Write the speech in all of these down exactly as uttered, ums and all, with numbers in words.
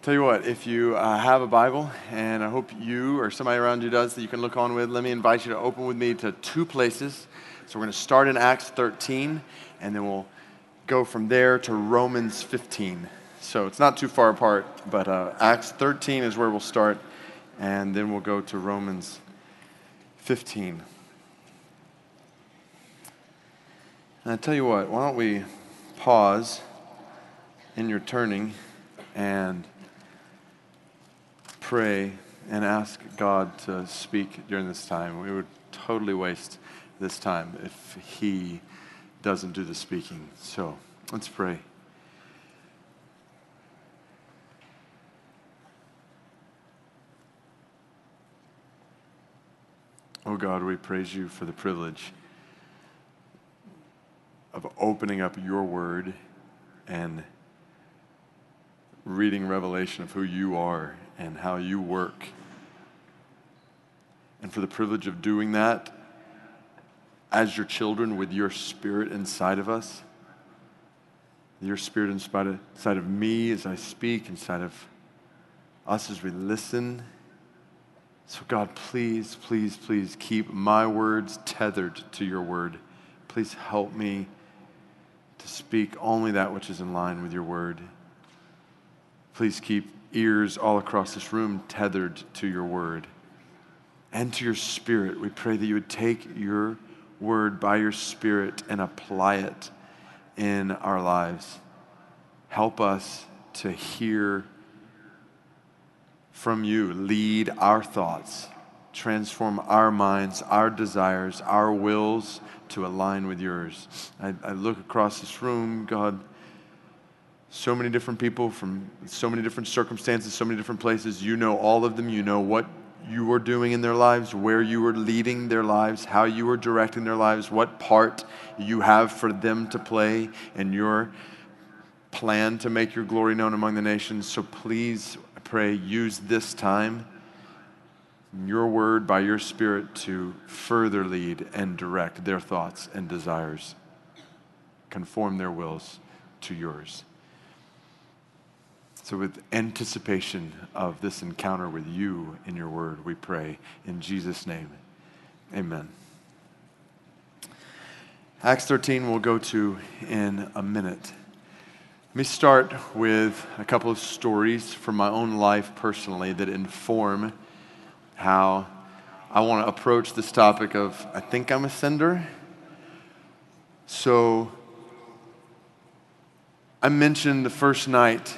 Tell you what, if you uh, have a Bible, and I hope you or somebody around you does that you can look on with, let me invite you to open with me to two places. So we're going to start in Acts thirteen, and then we'll go from there to Romans fifteen. So it's not too far apart, but uh, Acts thirteen is where we'll start, and then we'll go to Romans fifteen. And I tell you what, why don't we pause in your turning and pray and ask God to speak during this time. We would totally waste this time if He doesn't do the speaking. So let's pray. Oh God, we praise you for the privilege of opening up your word and reading revelation of who you are and how you work. And for the privilege of doing that as your children with your spirit inside of us, your spirit inside of, inside of me as I speak, inside of us as we listen. So God, please, please, please keep my words tethered to your word. Please help me to speak only that which is in line with your word. Please keep ears all across this room tethered to your word and to your spirit. We pray that you would take your word by your spirit and apply it in our lives. Help us to hear from you. Lead our thoughts. Transform our minds, our desires, our wills to align with yours. I, I look across this room, God, so many different people from so many different circumstances, so many different places. You know all of them. You know what you were doing in their lives, where you were leading their lives, how you were directing their lives, what part you have for them to play in your plan to make your glory known among the nations. So please, I pray, use this time, your word by your Spirit, to further lead and direct their thoughts and desires. Conform their wills to yours. So with anticipation of this encounter with you in your word, we pray in Jesus' name, amen. Acts thirteen we'll go to in a minute. Let me start with a couple of stories from my own life personally that inform how I want to approach this topic of, I think I'm a sender. So I mentioned the first night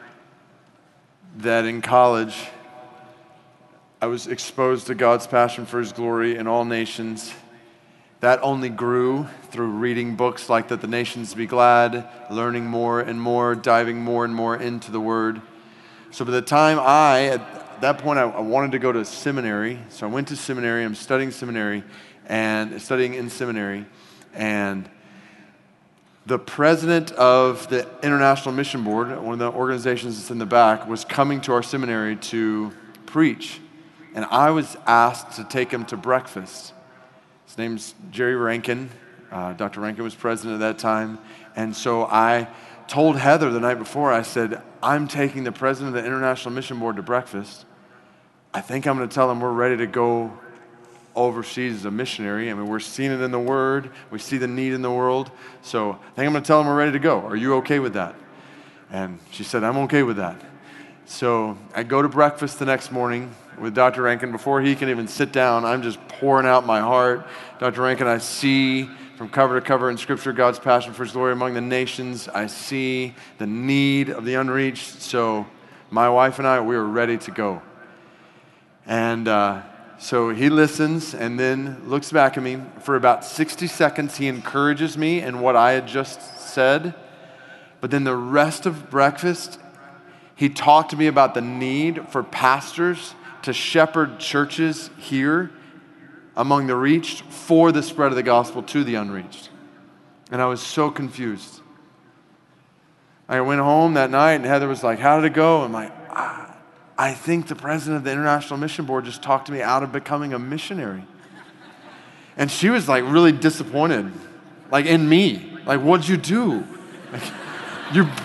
that in college, I was exposed to God's passion for His glory in all nations. That only grew through reading books like That the Nations Be Glad, learning more and more, diving more and more into the Word. So by the time I, at that point, I, I wanted to go to seminary. So I went to seminary. I'm studying seminary and studying in seminary. And the president of the International Mission Board, one of the organizations that's in the back, was coming to our seminary to preach. And I was asked to take him to breakfast. His name's Jerry Rankin. Uh, Doctor Rankin was president at that time. And so I told Heather the night before, I said, I'm taking the president of the International Mission Board to breakfast. I think I'm going to tell him we're ready to go overseas as a missionary. I mean, we're seeing it in the Word. We see the need in the world. So I think I'm going to tell him we're ready to go. Are you okay with that? And she said, I'm okay with that. So I go to breakfast the next morning with Doctor Rankin. Before he can even sit down, I'm just pouring out my heart. Doctor Rankin, I see from cover to cover in Scripture God's passion for His glory among the nations. I see the need of the unreached. So my wife and I, we were ready to go. And uh, so he listens and then looks back at me. For about sixty seconds, he encourages me in what I had just said. But then the rest of breakfast, he talked to me about the need for pastors to shepherd churches here among the reached for the spread of the gospel to the unreached. And I was so confused. I went home that night and Heather was like, how did it go? I'm like, ah. I think the president of the International Mission Board just talked to me out of becoming a missionary. And she was like really disappointed, like in me. Like, what'd you do? Like, you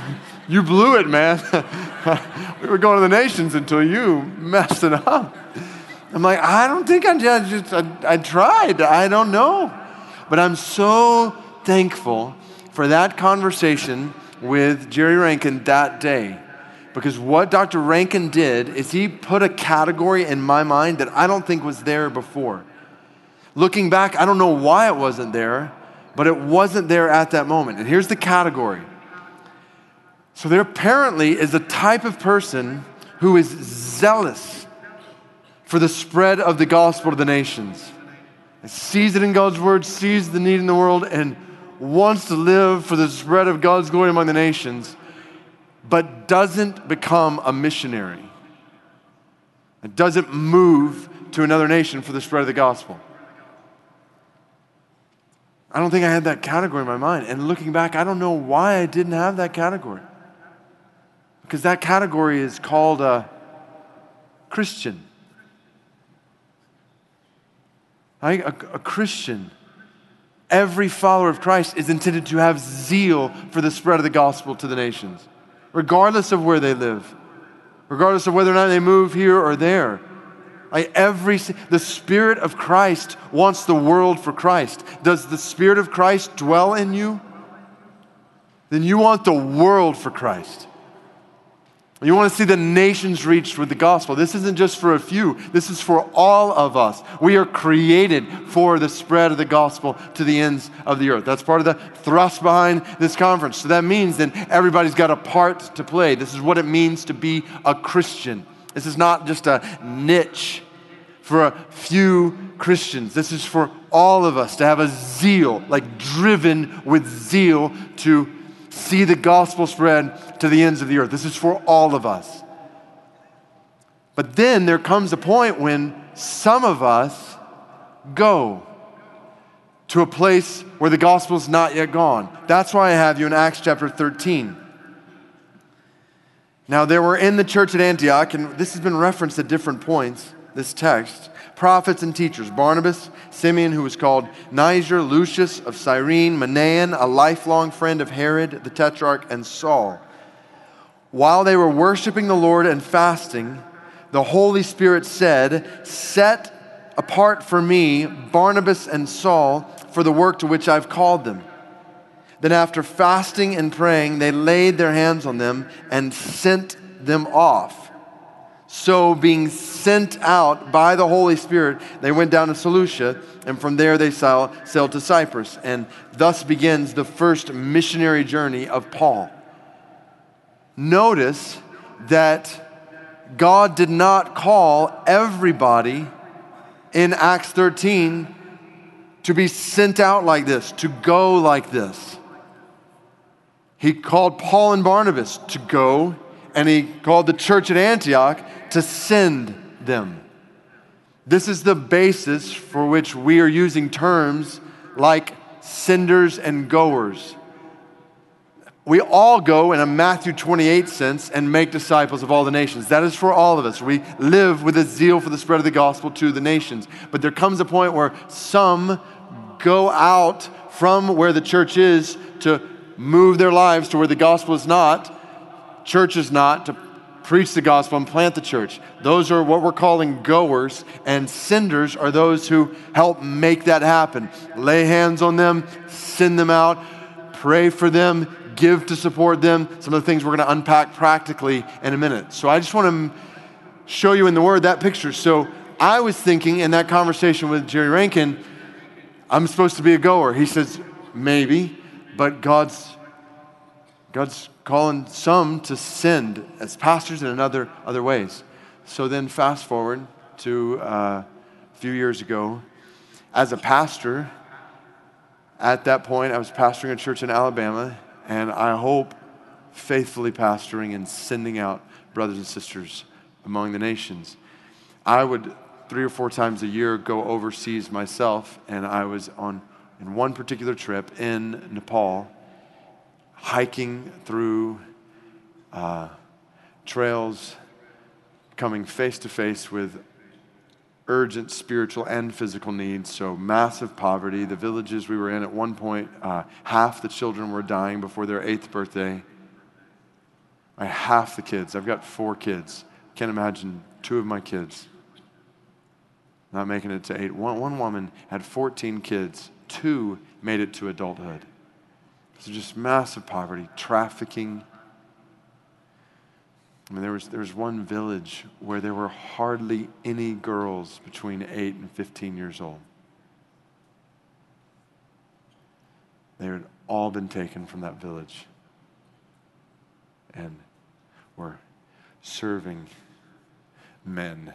You blew it, man. We were going to the nations until you messed it up. I'm like, I don't think I just, I, I tried. I don't know. But I'm so thankful for that conversation with Jerry Rankin that day. Because what Doctor Rankin did is he put a category in my mind that I don't think was there before. Looking back, I don't know why it wasn't there, but it wasn't there at that moment. And here's the category. So there apparently is a type of person who is zealous for the spread of the gospel to the nations. And sees it in God's word, sees the need in the world, and wants to live for the spread of God's glory among the nations, but doesn't become a missionary. It doesn't move to another nation for the spread of the gospel. I don't think I had that category in my mind. And looking back, I don't know why I didn't have that category. Because that category is called a Christian. Right? A, a Christian. Every follower of Christ is intended to have zeal for the spread of the gospel to the nations, regardless of where they live, regardless of whether or not they move here or there. Like every, the Spirit of Christ wants the world for Christ. Does the Spirit of Christ dwell in you? Then you want the world for Christ. You want to see the nations reached with the gospel. This isn't just for a few. This is for all of us. We are created for the spread of the gospel to the ends of the earth. That's part of the thrust behind this conference. So that means then everybody's got a part to play. This is what it means to be a Christian. This is not just a niche for a few Christians. This is for all of us to have a zeal, like driven with zeal to see the gospel spread to the ends of the earth. This is for all of us. But then there comes a point when some of us go to a place where the gospel is not yet gone. That's why I have you in Acts chapter thirteen. Now there were in the church at Antioch, and this has been referenced at different points, this text, prophets and teachers, Barnabas, Simeon, who was called Niger, Lucius of Cyrene, Manaen, a lifelong friend of Herod the Tetrarch, and Saul. While they were worshiping the Lord and fasting, the Holy Spirit said, "Set apart for me Barnabas and Saul for the work to which I've called them." Then after fasting and praying, they laid their hands on them and sent them off. So being sent out by the Holy Spirit, they went down to Seleucia, and from there they sailed to Cyprus. And thus begins the first missionary journey of Paul. Notice that God did not call everybody in Acts thirteen to be sent out like this, to go like this. He called Paul and Barnabas to go, and he called the church at Antioch to send them. This is the basis for which we are using terms like senders and goers. We all go in a Matthew twenty-eight sense and make disciples of all the nations. That is for all of us. We live with a zeal for the spread of the gospel to the nations. But there comes a point where some go out from where the church is to move their lives to where the gospel is not, church is not, to preach the gospel and plant the church. Those are what we're calling goers, and senders are those who help make that happen. Lay hands on them, send them out, pray for them, give to support them. Some of the things we're going to unpack practically in a minute. So I just want to show you in the Word that picture. So I was thinking in that conversation with Jerry Rankin, I'm supposed to be a goer. He says, maybe. But God's God's calling some to send as pastors and in other, other ways. So then fast forward to uh, a few years ago. As a pastor, at that point, I was pastoring a church in Alabama, and I hope faithfully pastoring and sending out brothers and sisters among the nations. I would three or four times a year go overseas myself, and I was on in one particular trip in Nepal, hiking through uh, trails, coming face to face with urgent spiritual and physical needs, so massive poverty. The villages we were in at one point, uh, half the children were dying before their eighth birthday. I half the kids. I've got four kids. Can't imagine two of my kids not making it to eight. One, one woman had fourteen kids. Two made it to adulthood. So just massive poverty, trafficking. I mean, there was, there was one village where there were hardly any girls between eight and fifteen years old. They had all been taken from that village and were serving men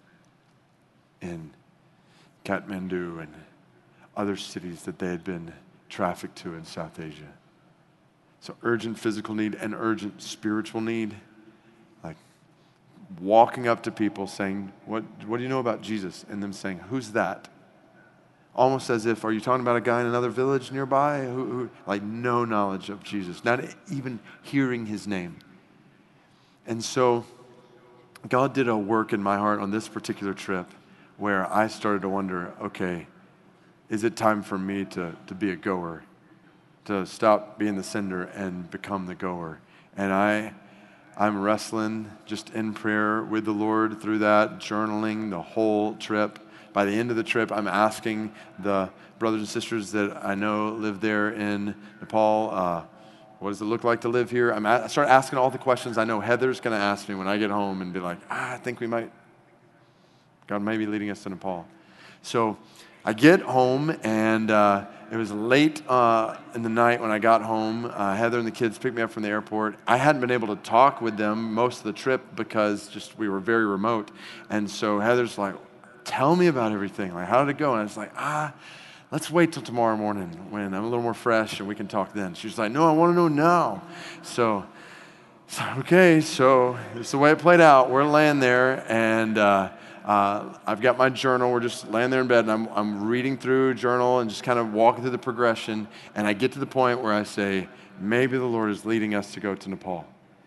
in Kathmandu and other cities that they had been trafficked to in South Asia. So urgent physical need and urgent spiritual need. Like walking up to people saying, what, what do you know about Jesus? And them saying, who's that? Almost as if, are you talking about a guy in another village nearby? Who, who, like no knowledge of Jesus, not even hearing his name. And so God did a work in my heart on this particular trip where I started to wonder, okay, is it time for me to, to be a goer, to stop being the sender and become the goer? And I, I'm wrestling just in prayer with the Lord through that, journaling the whole trip. By the end of the trip, I'm asking the brothers and sisters that I know live there in Nepal, uh, what does it look like to live here? I'm at, I start asking all the questions I know Heather's going to ask me when I get home and be like, ah, I think we might, God may be leading us to Nepal. So I get home, and uh, it was late uh, in the night when I got home. Uh, Heather and the kids picked me up from the airport. I hadn't been able to talk with them most of the trip because just we were very remote. And so Heather's like, tell me about everything. Like, how did it go? And I was like, ah, let's wait till tomorrow morning when I'm a little more fresh and we can talk then. She was like, no, I want to know now. So, so okay, so it's the way it played out. We're laying there, and uh, uh, I've got my journal. We're just laying there in bed, and I'm, I'm reading through journal and just kind of walking through the progression. And I get to the point where I say, maybe the Lord is leading us to go to Nepal.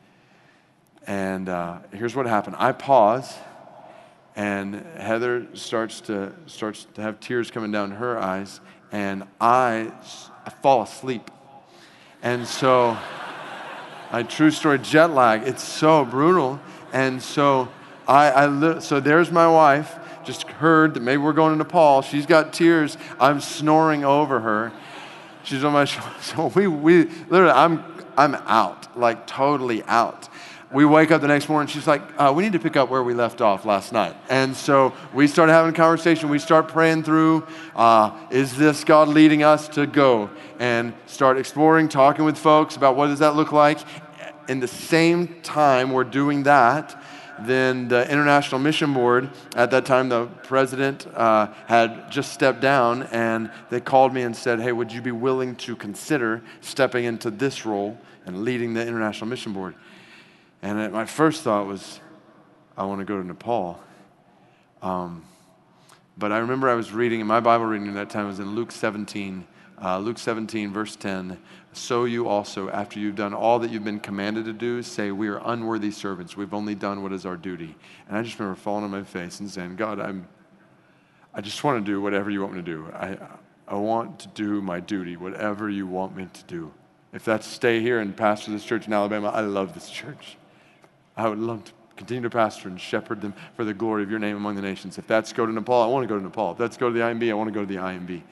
And uh, here's what happened. I pause. And Heather starts to starts to have tears coming down her eyes, and I, I fall asleep. And so, I true story, jet lag. It's so brutal. And so, I, I li- so there's my wife. Just heard that maybe we're going to Nepal. She's got tears. I'm snoring over her. She's on my shoulder. So we we literally, I'm I'm out, like totally out. We wake up the next morning, she's like, uh, we need to pick up where we left off last night. And so we start having a conversation. We start praying through, uh, is this God leading us to go? And start exploring, talking with folks about what does that look like. In the same time we're doing that, then the International Mission Board, at that time the president uh, had just stepped down, and they called me and said, hey, would you be willing to consider stepping into this role and leading the International Mission Board? And my first thought was, I want to go to Nepal. Um, but I remember I was reading, in my Bible reading at that time was in Luke seventeen, uh, Luke seventeen, verse ten. So you also, after you've done all that you've been commanded to do, say, we are unworthy servants. We've only done what is our duty. And I just remember falling on my face and saying, God, I'm, I just want to do whatever you want me to do. I, I want to do my duty, whatever you want me to do. If that's stay here and pastor this church in Alabama, I love this church. I would love to continue to pastor and shepherd them for the glory of your name among the nations. If that's go to Nepal, I want to go to Nepal. If that's go to the I M B, I want to go to the I M B.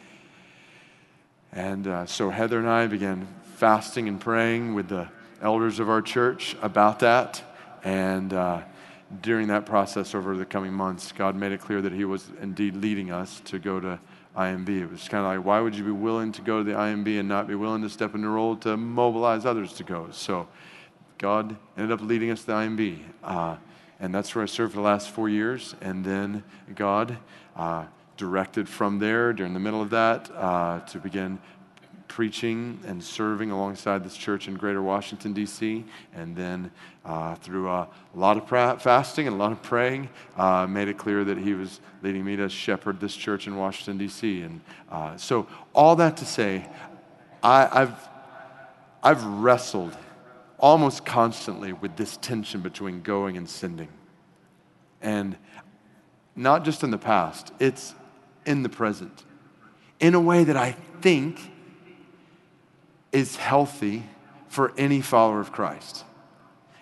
And uh, so Heather and I began fasting and praying with the elders of our church about that. And uh, during that process over the coming months, God made it clear that he was indeed leading us to go to I M B. It was kind of like, why would you be willing to go to the I M B and not be willing to step in the role to mobilize others to go? So God ended up leading us to the I M B. Uh, and that's where I served for the last four years. And then God uh, directed from there during the middle of that uh, to begin preaching and serving alongside this church in Greater Washington, D C And then uh, through a lot of pra- fasting and a lot of praying, uh, made it clear that he was leading me to shepherd this church in Washington, D C And uh, so all that to say, I, I've, I've wrestled almost constantly with this tension between going and sending. And not just in the past, it's in the present. In a way that I think is healthy for any follower of Christ.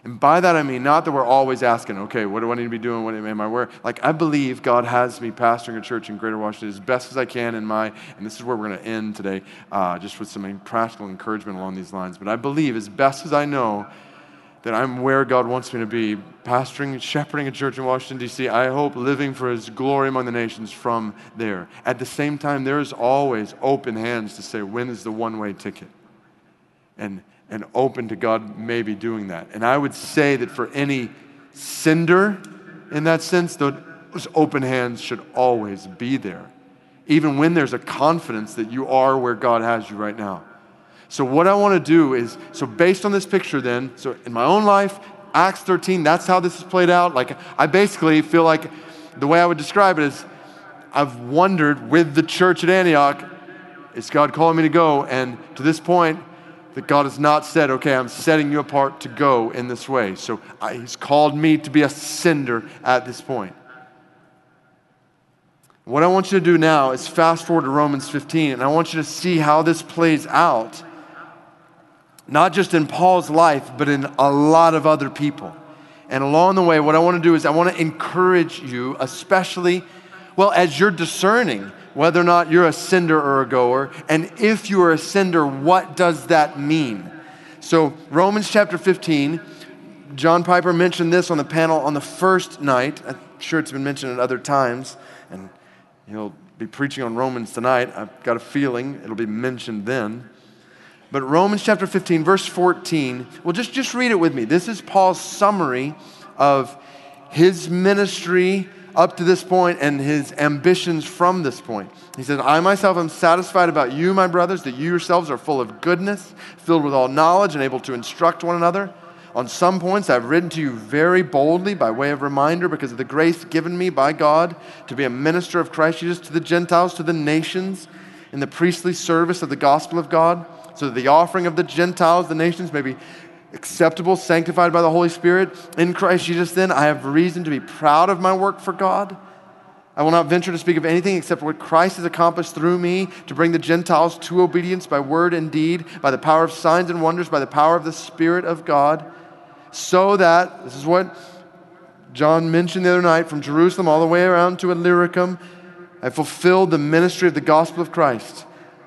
And by that I mean not that we're always asking, okay, what do I need to be doing? What am I wearing? Like, I believe God has me pastoring a church in Greater Washington as best as I can in my, and this is where we're going to end today, uh, just with some practical encouragement along these lines. But I believe as best as I know that I'm where God wants me to be, pastoring, shepherding a church in Washington, D C, I hope living for His glory among the nations from there. At the same time, there is always open hands to say, when is the one-way ticket? And and open to God maybe doing that. And I would say that for any sender in that sense, those open hands should always be there, even when there's a confidence that you are where God has you right now. So what I want to do is, so based on this picture then, so in my own life, Acts thirteen, that's how this is played out. Like, I basically feel like the way I would describe it is, I've wondered with the church at Antioch, is God calling me to go? And to this point, that God has not said, okay, I'm setting you apart to go in this way. So I, He's called me to be a sender at this point. What I want you to do now is fast forward to Romans fifteen, and I want you to see how this plays out, not just in Paul's life, but in a lot of other people. And along the way, what I want to do is I want to encourage you, especially, well, as you're discerning whether or not you're a sender or a goer, and if you are a sender, what does that mean? So Romans chapter fifteen, John Piper mentioned this on the panel on the first night. I'm sure it's been mentioned at other times, and he'll be preaching on Romans tonight. I've got a feeling it'll be mentioned then. But Romans chapter fifteen, verse fourteen, well, just, just read it with me. This is Paul's summary of his ministry up to this point and his ambitions from this point. He says, I myself am satisfied about you, my brothers, that you yourselves are full of goodness, filled with all knowledge, and able to instruct one another. On some points I've written to you very boldly by way of reminder because of the grace given me by God to be a minister of Christ Jesus to the Gentiles, to the nations, in the priestly service of the gospel of God, so that the offering of the Gentiles, the nations, may be acceptable, sanctified by the Holy Spirit. In Christ Jesus, then, I have reason to be proud of my work for God. I will not venture to speak of anything except what Christ has accomplished through me to bring the Gentiles to obedience by word and deed, by the power of signs and wonders, by the power of the Spirit of God, so that, this is what John mentioned the other night, from Jerusalem all the way around to Illyricum, I fulfilled the ministry of the gospel of Christ.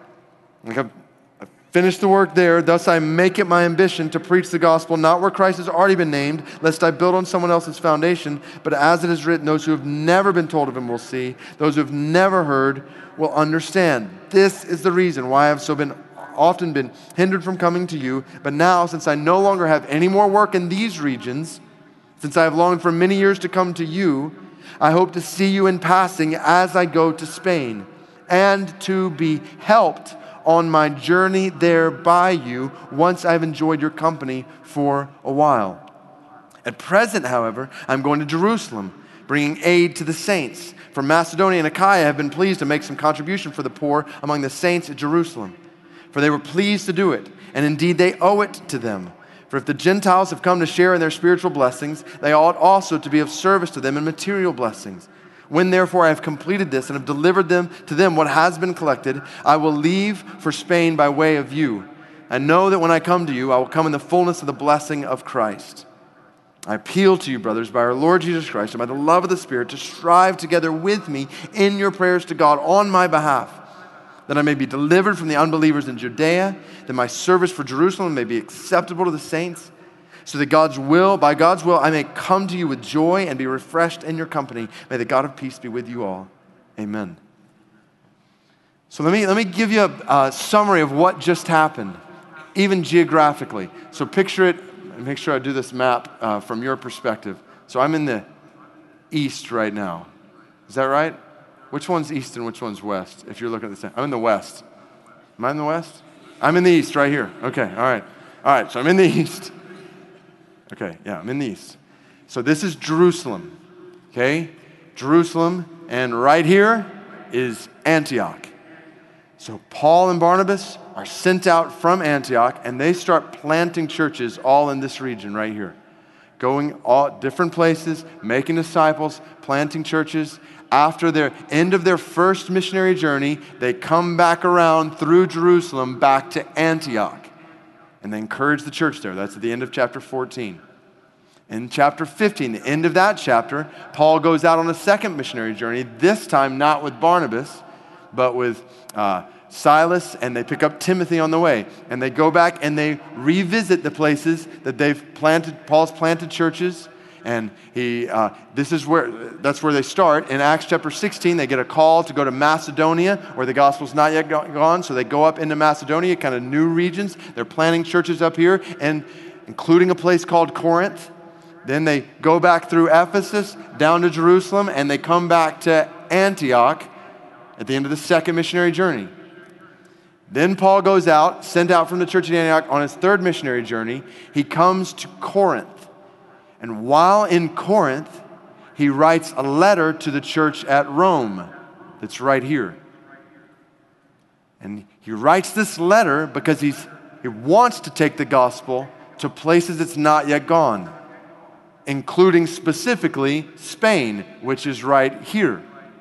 Like I've Finish the work there, thus I make it my ambition to preach the gospel, not where Christ has already been named, lest I build on someone else's foundation, but as it is written, those who have never been told of him will see, those who have never heard will understand. This is the reason why I have so been often been hindered from coming to you, but now, since I no longer have any more work in these regions, since I have longed for many years to come to you, I hope to see you in passing as I go to Spain, and to be helped on my journey there by you once I've enjoyed your company for a while. At present, however, I'm going to Jerusalem, bringing aid to the saints. For Macedonia and Achaia have been pleased to make some contribution for the poor among the saints at Jerusalem. For they were pleased to do it, and indeed they owe it to them. For if the Gentiles have come to share in their spiritual blessings, they ought also to be of service to them in material blessings. When therefore I have completed this and have delivered them to them what has been collected, I will leave for Spain by way of you. I know that when I come to you, I will come in the fullness of the blessing of Christ. I appeal to you, brothers, by our Lord Jesus Christ and by the love of the Spirit, to strive together with me in your prayers to God on my behalf, that I may be delivered from the unbelievers in Judea, that my service for Jerusalem may be acceptable to the saints, so that God's will, by God's will, I may come to you with joy and be refreshed in your company. May the God of peace be with you all. Amen. So let me, let me give you a, a summary of what just happened, even geographically. So picture it, and make sure I do this map uh, from your perspective. So I'm in the east right now. Is that right? Which one's east and which one's west, if you're looking at the same? I'm in the west. Am I in the west? I'm in the east right here. Okay, all right. All right, so I'm in the east. Okay, yeah, I'm in the east. So this is Jerusalem, okay? Jerusalem, and right here is Antioch. So Paul and Barnabas are sent out from Antioch, and they start planting churches all in this region right here. Going all different places, making disciples, planting churches. After their end of their first missionary journey, they come back around through Jerusalem back to Antioch. And they encourage the church there. That's at the end of chapter fourteen. In chapter fifteen, the end of that chapter, Paul goes out on a second missionary journey, this time not with Barnabas, but with uh, Silas, and they pick up Timothy on the way. And they go back and they revisit the places that they've planted, Paul's planted churches. And he, uh, this is where, that's where they start. In Acts chapter sixteen, they get a call to go to Macedonia, where the gospel's not yet gone. So they go up into Macedonia, kind of new regions. They're planting churches up here, and including a place called Corinth. Then they go back through Ephesus, down to Jerusalem, and they come back to Antioch at the end of the second missionary journey. Then Paul goes out, sent out from the church at Antioch on his third missionary journey. He comes to Corinth. And while in Corinth, he writes a letter to the church at Rome that's right here. And he writes this letter because he's, he wants to take the gospel to places it's not yet gone, including specifically Spain, which is right here.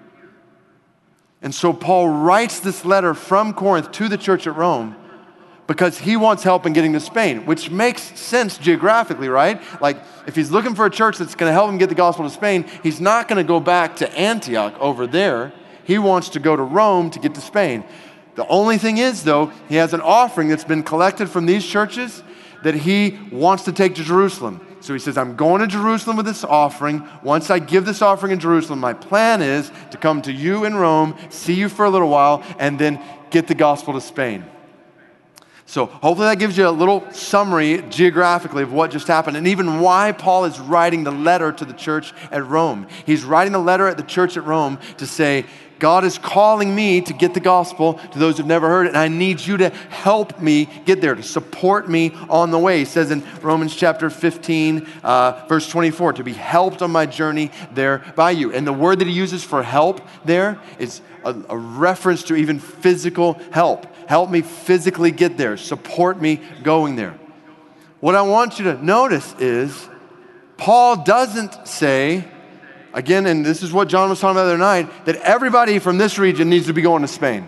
And so Paul writes this letter from Corinth to the church at Rome because he wants help in getting to Spain, which makes sense geographically, right? Like, if he's looking for a church that's going to help him get the gospel to Spain, he's not going to go back to Antioch over there. He wants to go to Rome to get to Spain. The only thing is, though, he has an offering that's been collected from these churches that he wants to take to Jerusalem. So he says, I'm going to Jerusalem with this offering. Once I give this offering in Jerusalem, my plan is to come to you in Rome, see you for a little while, and then get the gospel to Spain. So hopefully that gives you a little summary geographically of what just happened and even why Paul is writing the letter to the church at Rome. He's writing the letter at the church at Rome to say, God is calling me to get the gospel to those who've never heard it, and I need you to help me get there, to support me on the way. He says in Romans chapter fifteen, uh, verse twenty-four, to be helped on my journey there by you. And the word that he uses for help there is a, a reference to even physical help. Help me physically get there. Support me going there. What I want you to notice is Paul doesn't say, again, and this is what John was talking about the other night, that everybody from this region needs to be going to Spain.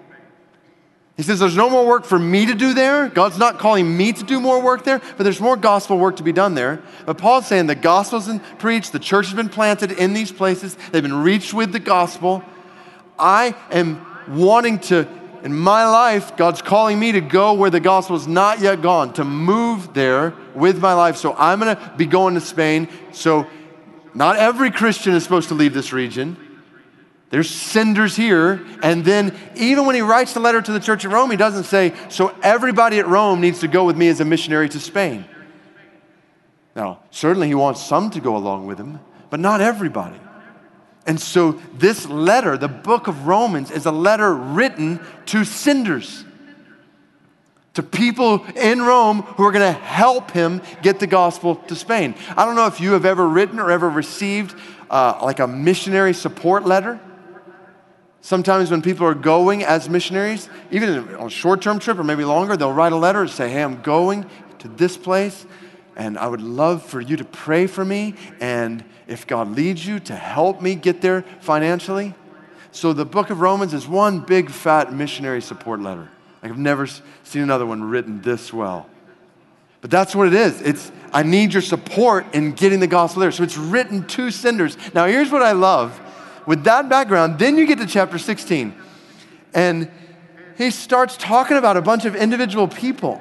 He says there's no more work for me to do there. God's not calling me to do more work there, but there's more gospel work to be done there. But Paul's saying the gospel's been preached, the church has been planted in these places, they've been reached with the gospel. I am wanting to, in my life, God's calling me to go where the gospel is not yet gone, to move there with my life. So I'm going to be going to Spain. So not every Christian is supposed to leave this region. There's senders here. And then even when he writes the letter to the church at Rome, he doesn't say, so everybody at Rome needs to go with me as a missionary to Spain. Now, certainly he wants some to go along with him, but not everybody. And so this letter, the book of Romans, is a letter written to senders, to people in Rome who are going to help him get the gospel to Spain. I don't know if you have ever written or ever received uh, like a missionary support letter. Sometimes when people are going as missionaries, even on a short-term trip or maybe longer, they'll write a letter and say, hey, I'm going to this place, and I would love for you to pray for me, and if God leads you, to help me get there financially. So the book of Romans is one big, fat missionary support letter. Like I've never seen another one written this well. But that's what it is. It's, I need your support in getting the gospel there. So it's written to senders. Now here's what I love. With that background, then you get to chapter sixteen. And he starts talking about a bunch of individual people.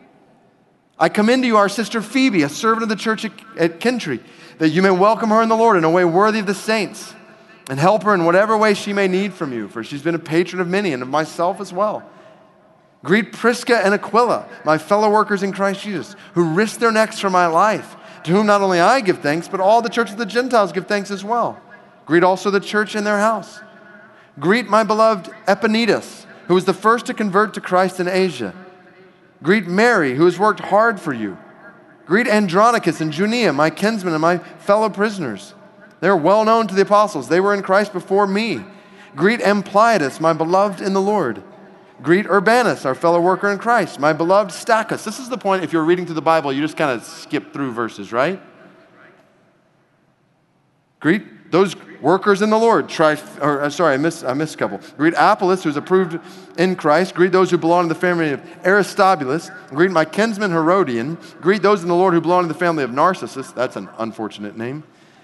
I commend to you our sister Phoebe, a servant of the church at, at Kintry, that you may welcome her in the Lord in a way worthy of the saints, and help her in whatever way she may need from you, for she's been a patron of many and of myself as well. Greet Prisca and Aquila, my fellow workers in Christ Jesus, who risked their necks for my life, to whom not only I give thanks, but all the church of the Gentiles give thanks as well. Greet also the church in their house. Greet my beloved Epaenetus, who was the first to convert to Christ in Asia. Greet Mary, who has worked hard for you. Greet Andronicus and Junia, my kinsmen and my fellow prisoners. They are well known to the apostles. They were in Christ before me. Greet Ampliatus, my beloved in the Lord. Greet Urbanus, our fellow worker in Christ, my beloved Stachys. This is the point, if you're reading through the Bible, you just kind of skip through verses, right? Greet those workers in the Lord. Try, or, uh, sorry, I missed, I missed a couple. Greet Apollos, who's approved in Christ. Greet those who belong to the family of Aristobulus. Greet my kinsman Herodian. Greet those in the Lord who belong to the family of Narcissus. That's an unfortunate name.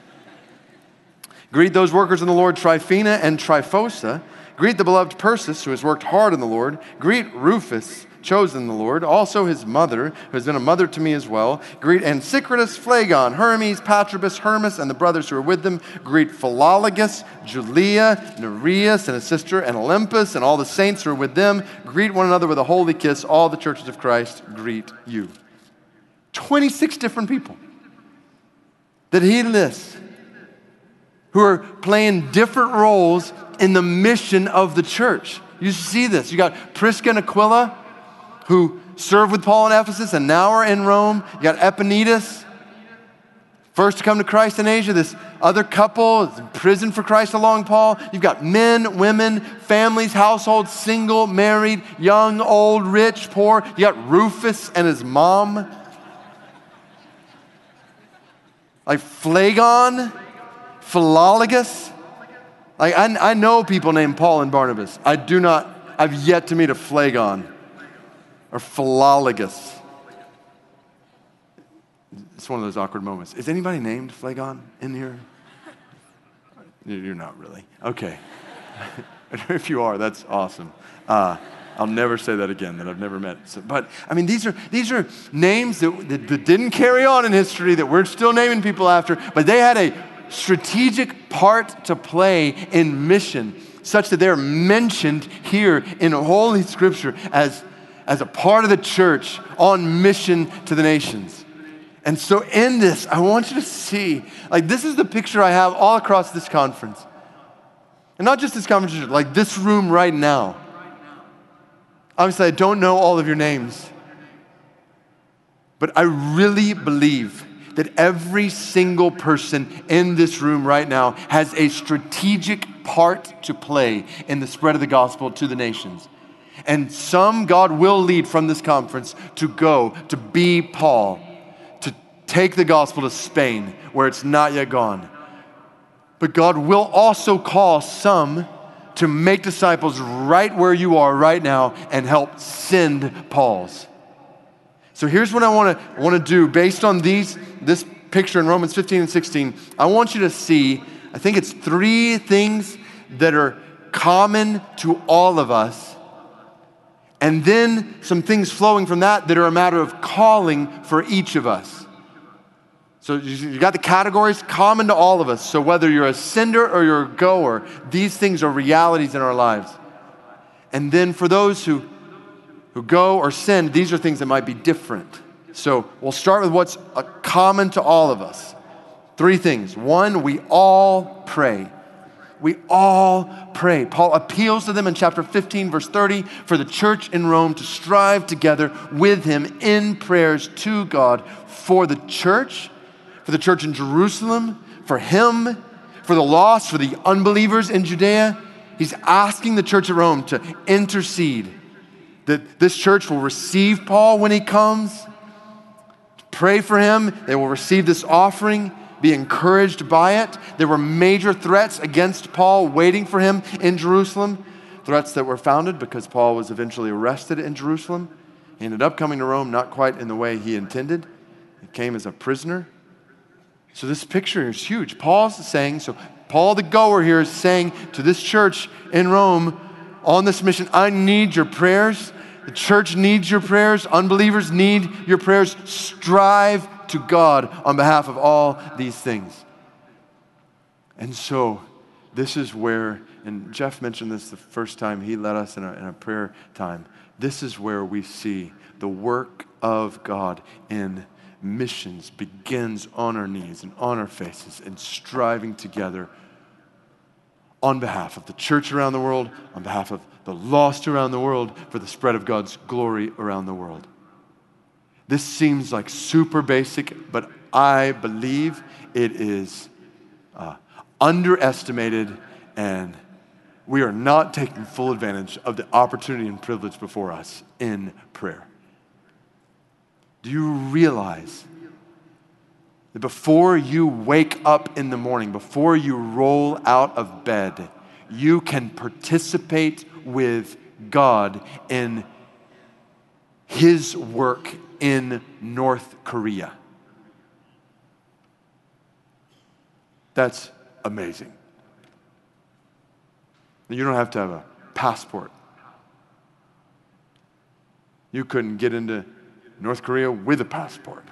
Greet those workers in the Lord, Tryphena and Tryphosa. Greet the beloved Persis, who has worked hard in the Lord. Greet Rufus, chosen in the Lord, also his mother, who has been a mother to me as well. Greet Encycritus, Phlegon, Hermes, Patrobas, Hermas, and the brothers who are with them. Greet Philologus, Julia, Nereus, and his sister, and Olympus, and all the saints who are with them. Greet one another with a holy kiss. All the churches of Christ greet you. twenty-six different people that he lists who are playing different roles in the mission of the church. You see this. You got Prisca and Aquila, who served with Paul in Ephesus and now are in Rome. You got Epaenetus, first to come to Christ in Asia. This other couple is in prison for Christ along Paul. You've got men, women, families, households, single, married, young, old, rich, poor. You got Rufus and his mom. Like Phlegon, Philologus. Like I, I know people named Paul and Barnabas. I do not, I've yet to meet a Phlegon or Philologus. It's one of those awkward moments. Is anybody named Phlegon in here? You're not really. Okay. If you are, that's awesome. Uh, I'll never say that again, that I've never met. So, but, I mean, these are these are names that, that, that didn't carry on in history, that we're still naming people after, but they had a strategic part to play in mission, such that they're mentioned here in Holy Scripture as, as a part of the church on mission to the nations. And so in this, I want you to see, like this is the picture I have all across this conference. And not just this conference, like this room right now. Obviously, I don't know all of your names. But I really believe that every single person in this room right now has a strategic part to play in the spread of the gospel to the nations. And some God will lead from this conference to go to be Paul, to take the gospel to Spain where it's not yet gone. But God will also call some to make disciples right where you are right now and help send Pauls. So here's what I want to want to do based on these this picture in Romans fifteen and sixteen. I want you to see, I think it's three things that are common to all of us, and then some things flowing from that that are a matter of calling for each of us. So you got the categories common to all of us. So whether you're a sender or you're a goer, these things are realities in our lives. And then for those who, who go or send, these are things that might be different. So we'll start with what's uh, common to all of us. Three things. One, we all pray. We all pray. Paul appeals to them in chapter fifteen, verse thirty, for the church in Rome to strive together with him in prayers to God for the church, for the church in Jerusalem, for him, for the lost, for the unbelievers in Judea. He's asking the church at Rome to intercede, that this church will receive Paul when he comes, pray for him. They will receive this offering, be encouraged by it. There were major threats against Paul waiting for him in Jerusalem, threats that were founded because Paul was eventually arrested in Jerusalem. He ended up coming to Rome not quite in the way he intended. He came as a prisoner. So this picture is huge. Paul's saying, so Paul the goer here is saying to this church in Rome on this mission, I need your prayers. The church needs your prayers. Unbelievers need your prayers. Strive to God on behalf of all these things. And so this is where, and Jeff mentioned this the first time he led us in a, in a prayer time, this is where we see the work of God in missions begins on our knees and on our faces and striving together on behalf of the church around the world, on behalf of the lost around the world, for the spread of God's glory around the world. This seems like super basic, but I believe it is uh, underestimated, and we are not taking full advantage of the opportunity and privilege before us in prayer. Do you realize Before you wake up in the morning, before you roll out of bed, you can participate with God in His work in North Korea. That's amazing. You don't have to have a passport. You couldn't get into North Korea with a passport.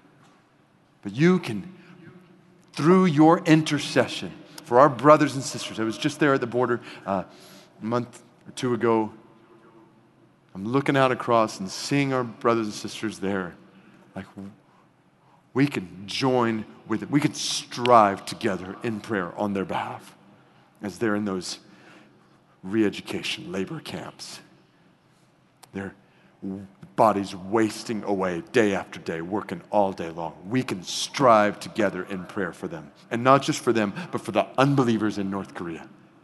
But you can, through your intercession for our brothers and sisters. I was just there at the border uh, a month or two ago. I'm looking out across and seeing our brothers and sisters there. Like, we can join with it. We can strive together in prayer on their behalf as they're in those re-education labor camps. Their bodies wasting away day after day, working all day long. We can strive together in prayer for them. And not just for them, but for the unbelievers in North Korea.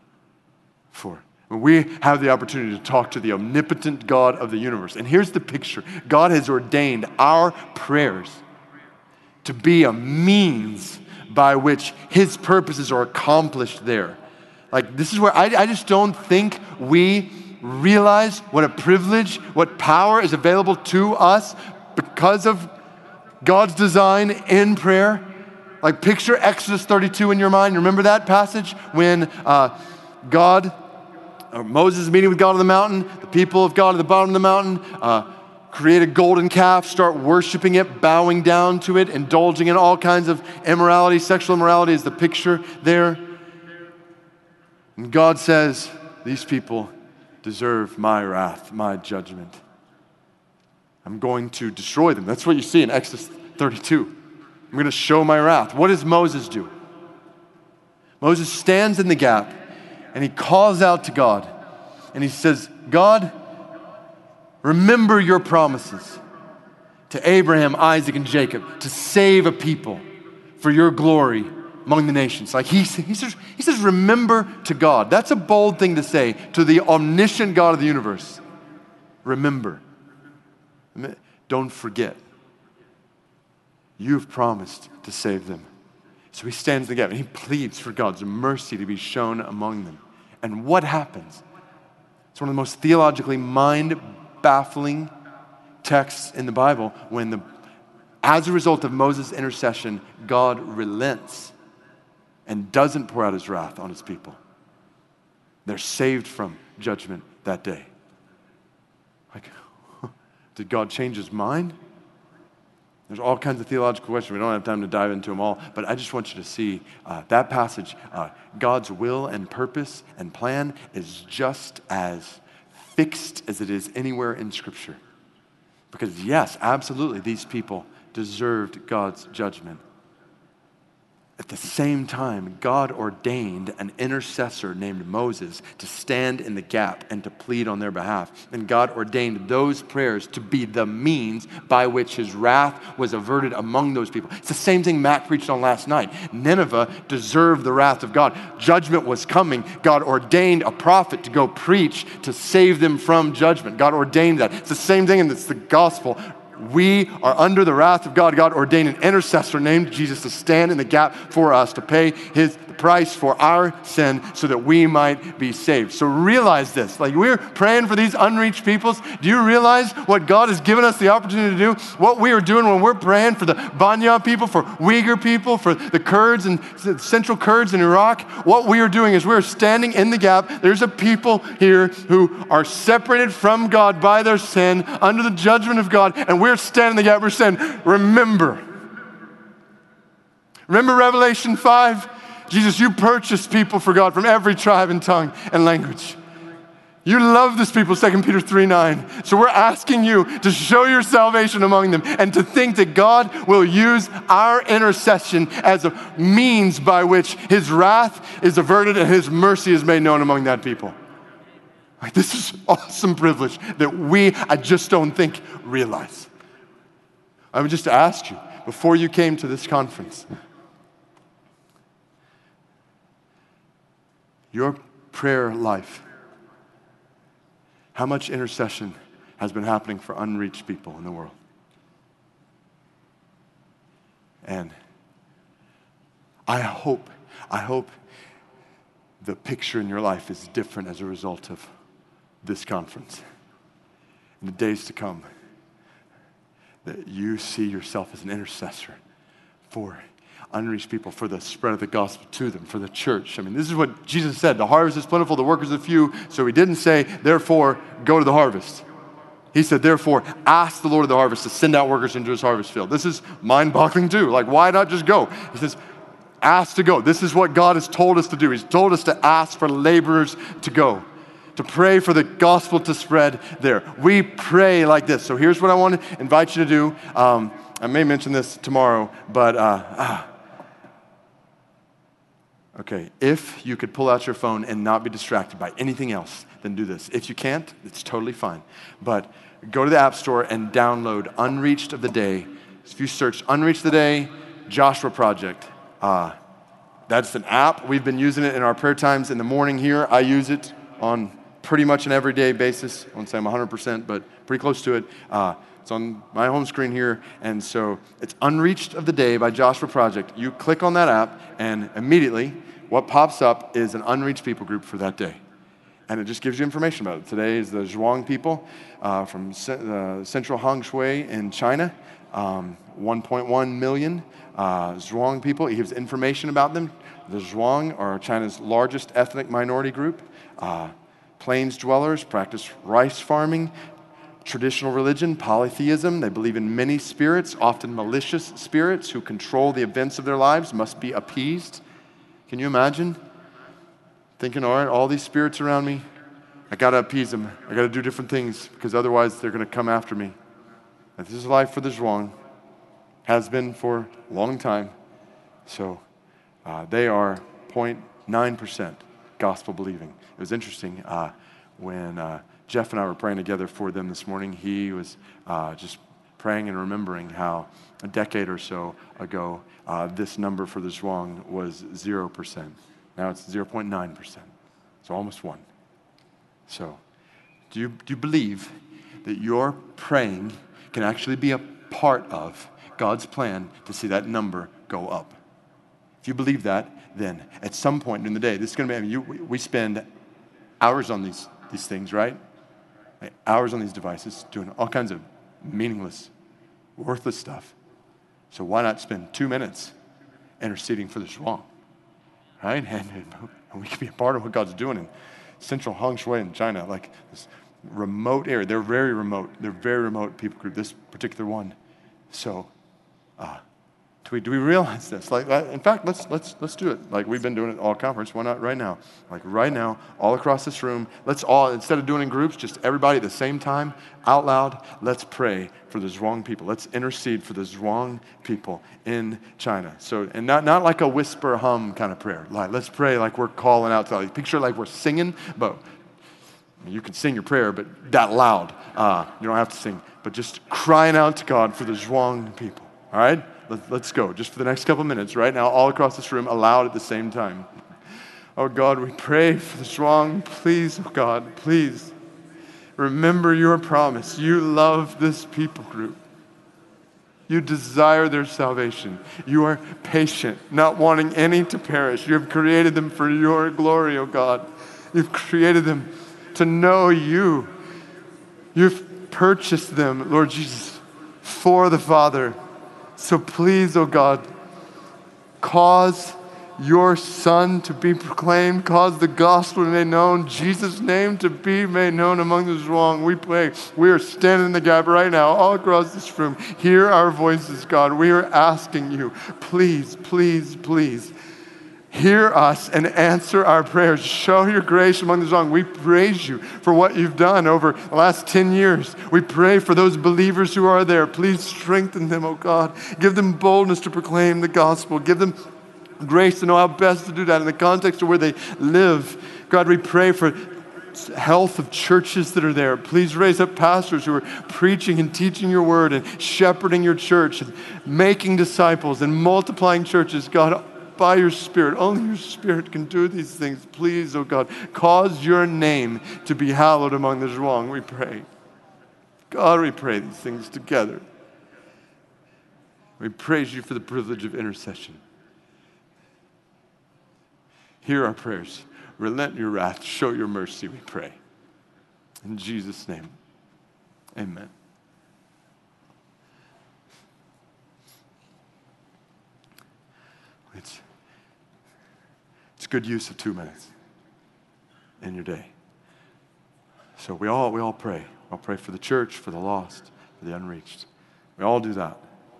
For we have the opportunity to talk to the omnipotent God of the universe. And here's the picture. God has ordained our prayers to be a means by which His purposes are accomplished there. Like, this is where I, I just don't think we realize what a privilege, what power is available to us because of God's design in prayer. Like, picture Exodus thirty-two in your mind. Remember that passage when uh, God, or Moses is meeting with God on the mountain, the people of God at the bottom of the mountain, uh, create a golden calf, start worshiping it, bowing down to it, indulging in all kinds of immorality. Sexual immorality is the picture there. And God says, these people deserve my wrath, my judgment. I'm going to destroy them. That's what you see in Exodus thirty-two. I'm going to show my wrath. What does Moses do? Moses stands in the gap and he calls out to God and he says, God, remember your promises to Abraham, Isaac, and Jacob to save a people for your glory among the nations. Like he, he says, he says, remember to God. That's a bold thing to say to the omniscient God of the universe. Remember. Don't forget. You've promised to save them. So he stands in the gap and he pleads for God's mercy to be shown among them. And what happens? It's one of the most theologically mind-baffling texts in the Bible when, the, as a result of Moses' intercession, God relents and doesn't pour out His wrath on His people. They're saved from judgment that day. Like, did God change His mind? There's all kinds of theological questions. We don't have time to dive into them all, but I just want you to see uh, that passage. Uh, God's will and purpose and plan is just as fixed as it is anywhere in Scripture. Because yes, absolutely, these people deserved God's judgment. At the same time, God ordained an intercessor named Moses to stand in the gap and to plead on their behalf. And God ordained those prayers to be the means by which His wrath was averted among those people. It's the same thing Matt preached on last night. Nineveh deserved the wrath of God. Judgment was coming. God ordained a prophet to go preach to save them from judgment. God ordained that. It's the same thing, and it's the gospel. We are under the wrath of God. God ordained an intercessor named Jesus to stand in the gap for us, to pay His price for our sin so that we might be saved. So realize this. Like, we're praying for these unreached peoples. Do you realize what God has given us the opportunity to do? What we are doing when we're praying for the Banya people, for Uyghur people, for the Kurds and Central Kurds in Iraq? What we are doing is we're standing in the gap. There's a people here who are separated from God by their sin, under the judgment of God, and we're standing in the gap. We're saying, remember. Remember Revelation five? Jesus, you purchased people for God from every tribe and tongue and language. You love this people, Second Peter three nine. So we're asking you to show your salvation among them and to think that God will use our intercession as a means by which His wrath is averted and His mercy is made known among that people. Like, this is awesome privilege that we, I just don't think, realize. I would just ask you, before you came to this conference, your prayer life, how much intercession has been happening for unreached people in the world? And I hope, I hope the picture in your life is different as a result of this conference. In the days to come, that you see yourself as an intercessor for unreached people, for the spread of the gospel to them, for the church. I mean, this is what Jesus said. The harvest is plentiful, the workers are few. So he didn't say, therefore, go to the harvest. He said, therefore, ask the Lord of the harvest to send out workers into his harvest field. This is mind-boggling too. Like, why not just go? He says, ask to go. This is what God has told us to do. He's told us to ask for laborers to go, to pray for the gospel to spread there. We pray like this. So here's what I want to invite you to do. Um, I may mention this tomorrow, but uh, ah. Okay, if you could pull out your phone and not be distracted by anything else, then do this. If you can't, it's totally fine. But go to the App Store and download Unreached of the Day. If you search Unreached of the Day, Joshua Project, uh, that's an app. We've been using it in our prayer times in the morning here. I use it on pretty much an everyday basis. I won't say I'm one hundred percent, but pretty close to it. Uh, it's on my home screen here. And so it's Unreached of the Day by Joshua Project. You click on that app, and immediately what pops up is an unreached people group for that day. And it just gives you information about it. Today is the Zhuang people uh, from uh, central Hongshui in China, um, one point one million uh, Zhuang people. He gives information about them. The Zhuang are China's largest ethnic minority group. Uh, plains dwellers practice rice farming, traditional religion, polytheism. They believe in many spirits, often malicious spirits who control the events of their lives, must be appeased. Can you imagine thinking, all right, all these spirits around me, I got to appease them. I got to do different things because otherwise they're going to come after me. This is life for the Zhuang. Has been for a long time. So uh, they are zero point nine percent gospel believing. It was interesting uh, when uh, Jeff and I were praying together for them this morning. He was uh, just praying and remembering how a decade or so ago, uh, this number for the Zhuang was zero percent. Now it's zero point nine percent. So almost one. So do you, do you believe that your praying can actually be a part of God's plan to see that number go up? If you believe that, then at some point in the day, this is going to be, I mean, you, we spend hours on these, these things, right? Like hours on these devices doing all kinds of meaningless, worthless stuff. So why not spend two minutes interceding for the Zhuang, right? And, and we can be a part of what God's doing in central Hongshui in China, like this remote area. They're very remote. They're very remote people group, this particular one. So uh, do we do we realize this? Like, in fact, let's let's let's do it. Like we've been doing it all conference. Why not right now? Like right now, all across this room. Let's all, instead of doing it in groups, just everybody at the same time, out loud. Let's pray for the Zhuang people. Let's intercede for the Zhuang people in China. So, and not not like a whisper hum kind of prayer. Like let's pray like we're calling out to. Like, picture like we're singing, but you can sing your prayer, but that loud. Uh, you don't have to sing, but just crying out to God for the Zhuang people. All right? Let's go, just for the next couple minutes, right now, all across this room, aloud at the same time. Oh God, we pray for the Zhuang. Please, oh God, please remember your promise. You love this people group. You desire their salvation. You are patient, not wanting any to perish. You have created them for your glory, oh God. You've created them to know you. You've purchased them, Lord Jesus, for the Father. So please, oh God, cause your Son to be proclaimed, cause the gospel to be made known, Jesus' name to be made known among the Zhuang. We pray. We are standing in the gap right now, all across this room. Hear our voices, God. We are asking you, please, please, please, hear us and answer our prayers. Show your grace among the Zhuang. We praise you for what you've done over the last ten years. We pray for those believers who are there. Please strengthen them, oh God. Give them boldness to proclaim the gospel. Give them grace to know how best to do that in the context of where they live. God, we pray for health of churches that are there. Please raise up pastors who are preaching and teaching your word and shepherding your church and making disciples and multiplying churches. God, by your Spirit, only your Spirit can do these things. Please, oh God, cause your name to be hallowed among the Zhuang, we pray. God, we pray these things together. We praise you for the privilege of intercession. Hear our prayers. Relent your wrath. Show your mercy, we pray. In Jesus' name, amen. It's, it's good use of two minutes in your day. So we all we all pray. I'll pray for the church, for the lost, for the unreached. We all do that.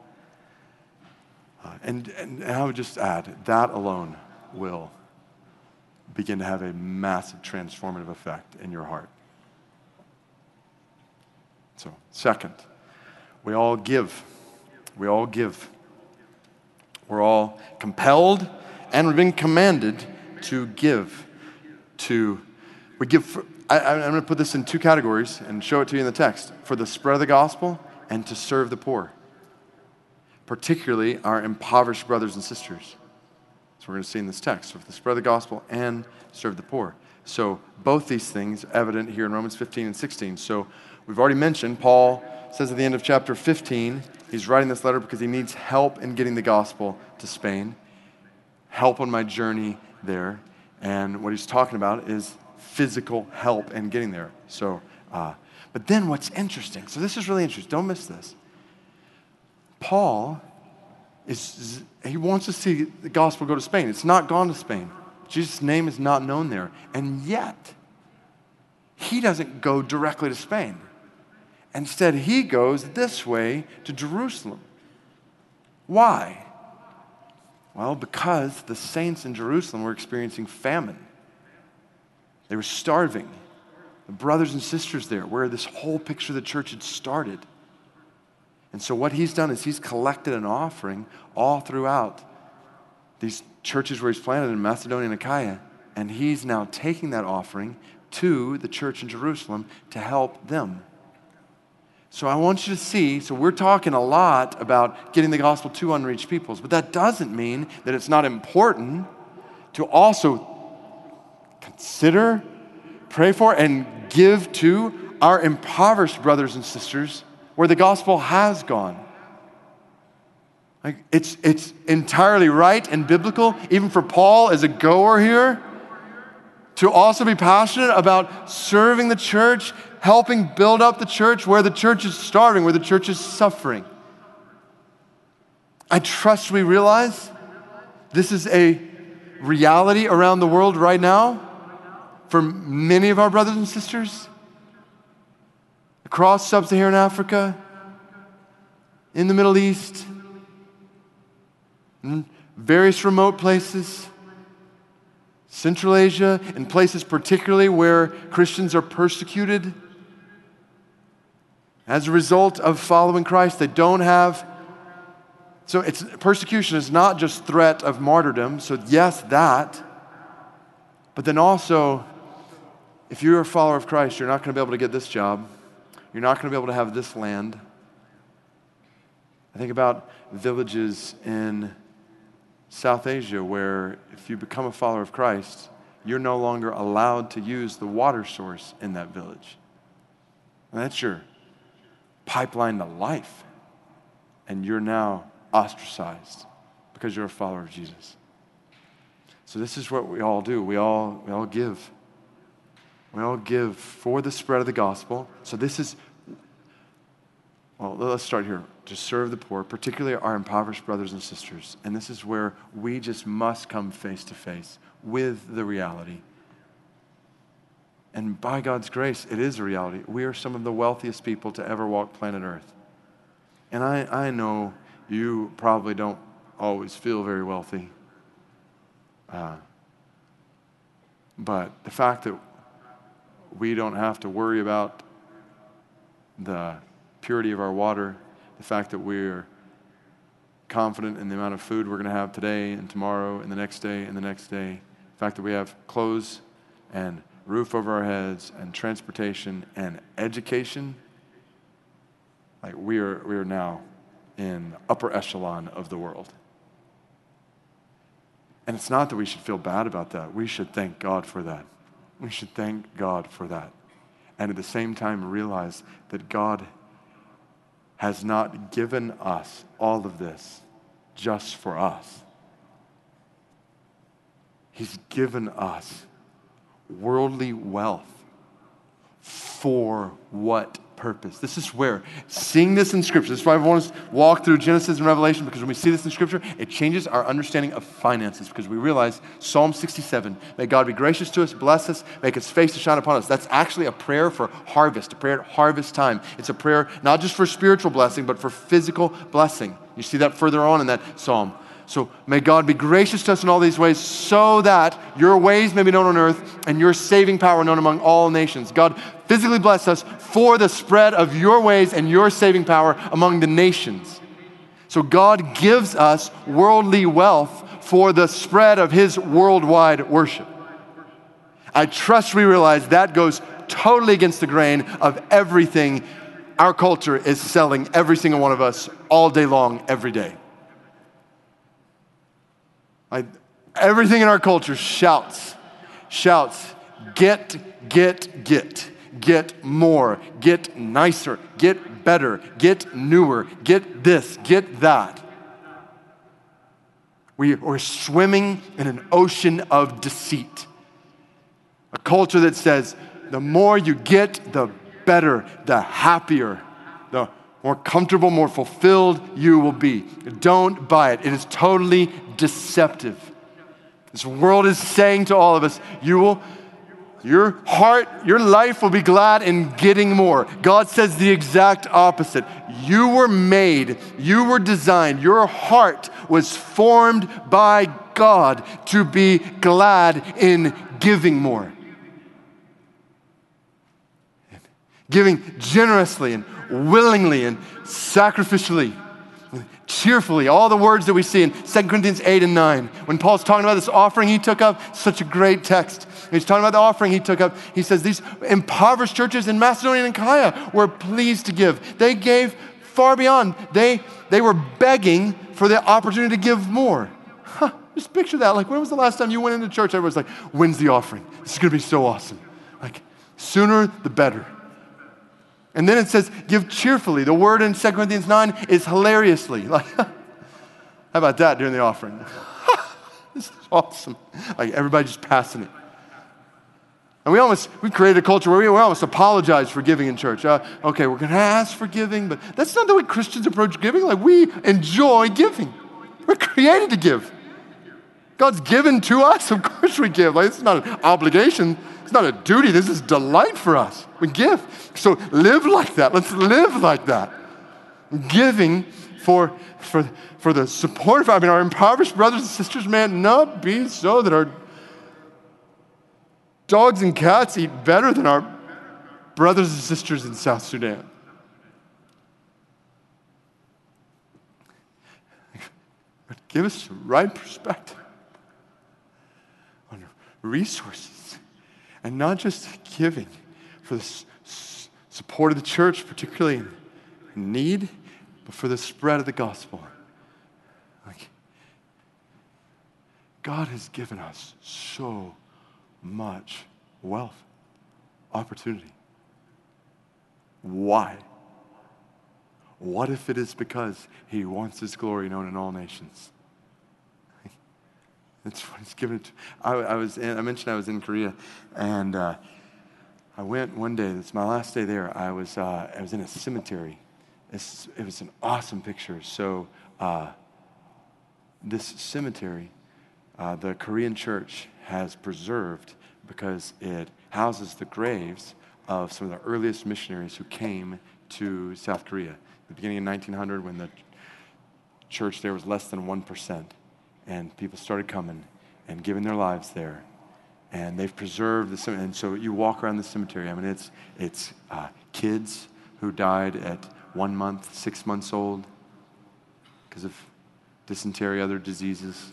Uh, and, and I would just add, that alone will begin to have a massive transformative effect in your heart. So, second, we all give. We all give. We're all compelled and we've been commanded to give. To, we give, for, I, I'm going to put this in two categories and show it to you in the text. For the spread of the gospel and to serve the poor. Particularly our impoverished brothers and sisters. So we're going to see in this text. So for the spread of the gospel and serve the poor. So both these things evident here in Romans fifteen and sixteen. So we've already mentioned, Paul says at the end of chapter fifteen, he's writing this letter because he needs help in getting the gospel to Spain. Help on my journey there. And what he's talking about is physical help in getting there. So, uh, but then what's interesting, so this is really interesting, don't miss this. Paul, is he wants to see the gospel go to Spain. It's not gone to Spain. Jesus' name is not known there. And yet, he doesn't go directly to Spain. Instead, he goes this way to Jerusalem. Why? Well, because the saints in Jerusalem were experiencing famine. They were starving. The brothers and sisters there, where this whole picture of the church had started. And so what he's done is he's collected an offering all throughout these churches where he's planted in Macedonia and Achaia, and he's now taking that offering to the church in Jerusalem to help them. So I want you to see, so we're talking a lot about getting the gospel to unreached peoples, but that doesn't mean that it's not important to also consider, pray for, and give to our impoverished brothers and sisters where the gospel has gone. Like it's, it's entirely right and biblical, even for Paul as a goer here, to also be passionate about serving the church, helping build up the church where the church is starving, where the church is suffering. I trust we realize this is a reality around the world right now for many of our brothers and sisters across sub-Saharan Africa, in the Middle East, in various remote places, Central Asia, in places particularly where Christians are persecuted. As a result of following Christ, they don't have, so it's persecution is not just threat of martyrdom, so yes, that, but then also, if you're a follower of Christ, you're not going to be able to get this job. You're not going to be able to have this land. I think about villages in South Asia where if you become a follower of Christ, you're no longer allowed to use the water source in that village. And that's your pipeline to life. And you're now ostracized because you're a follower of Jesus. So this is what we all do. We all, we all give. We all give for the spread of the gospel. So this is, well, let's start here. To serve the poor, particularly our impoverished brothers and sisters. And this is where we just must come face to face with the reality. And by God's grace, it is a reality. We are some of the wealthiest people to ever walk planet Earth. And I, I know you probably don't always feel very wealthy. Uh, but the fact that we don't have to worry about the purity of our water, the fact that we're confident in the amount of food we're going to have today and tomorrow and the next day and the next day, the fact that we have clothes and roof over our heads and transportation and education, like we are, we are now in the upper echelon of the world. And it's not that we should feel bad about that. We should thank God for that. We should thank God for that. And at the same time realize that God has not given us all of this just for us. He's given us worldly wealth. For what purpose? This is where, seeing this in Scripture, this is why I want us to walk through Genesis and Revelation, because when we see this in Scripture, it changes our understanding of finances, because we realize Psalm sixty-seven, may God be gracious to us, bless us, make his face to shine upon us. That's actually a prayer for harvest, a prayer at harvest time. It's a prayer not just for spiritual blessing, but for physical blessing. You see that further on in that psalm. So may God be gracious to us in all these ways so that your ways may be known on earth and your saving power known among all nations. God physically bless us for the spread of your ways and your saving power among the nations. So God gives us worldly wealth for the spread of his worldwide worship. I trust we realize that goes totally against the grain of everything our culture is selling every single one of us all day long, every day. I, everything in our culture shouts, shouts, get, get, get, get more, get nicer, get better, get newer, get this, get that. We are swimming in an ocean of deceit. A culture that says the more you get, the better, the happier, the more comfortable, more fulfilled you will be. Don't buy it. It is totally deceptive. This world is saying to all of us, you will, your heart, your life will be glad in getting more. God says the exact opposite. You were made, you were designed, your heart was formed by God to be glad in giving more. Giving generously and willingly and sacrificially, cheerfully, all the words that we see in Second Corinthians eight and nine. When Paul's talking about this offering he took up, such a great text. He's talking about the offering he took up. He says these impoverished churches in Macedonia and Achaia were pleased to give. They gave far beyond. They, they were begging for the opportunity to give more. Huh, just picture that. Like, when was the last time you went into church? Everyone's like, when's the offering? This is going to be so awesome. Like, sooner the better. And then it says, give cheerfully. The word in Second Corinthians nine is hilariously. Like, how about that during the offering? This is awesome. Like, everybody just passing it. And we almost, we created a culture where we, we almost apologize for giving in church. Uh, okay, we're going to ask for giving, but that's not the way Christians approach giving. Like, we enjoy giving. We're created to give. God's given to us. Of course we give. Like, it's not an obligation. It's not a duty. This is delight for us. We give. So live like that. Let's live like that. Giving for, for, for the support of, I mean, our impoverished brothers and sisters, man, not be so that our dogs and cats eat better than our brothers and sisters in South Sudan. But give us the right perspective on resources. And not just giving for the s- support of the church, particularly in need, but for the spread of the gospel. Like, God has given us so much wealth, opportunity. Why? What if it is because he wants his glory known in all nations? That's what he's given to. I, I was. In, I mentioned I was in Korea, and uh, I went one day. It's my last day there. I was. Uh, I was in a cemetery. It's, it was an awesome picture. So uh, this cemetery, uh, the Korean church has preserved because it houses the graves of some of the earliest missionaries who came to South Korea. At the beginning of nineteen hundred, when the church there was less than one percent. And people started coming and giving their lives there. And they've preserved the cemetery. And so you walk around the cemetery. I mean, it's it's uh, kids who died at one month, six months old because of dysentery, other diseases.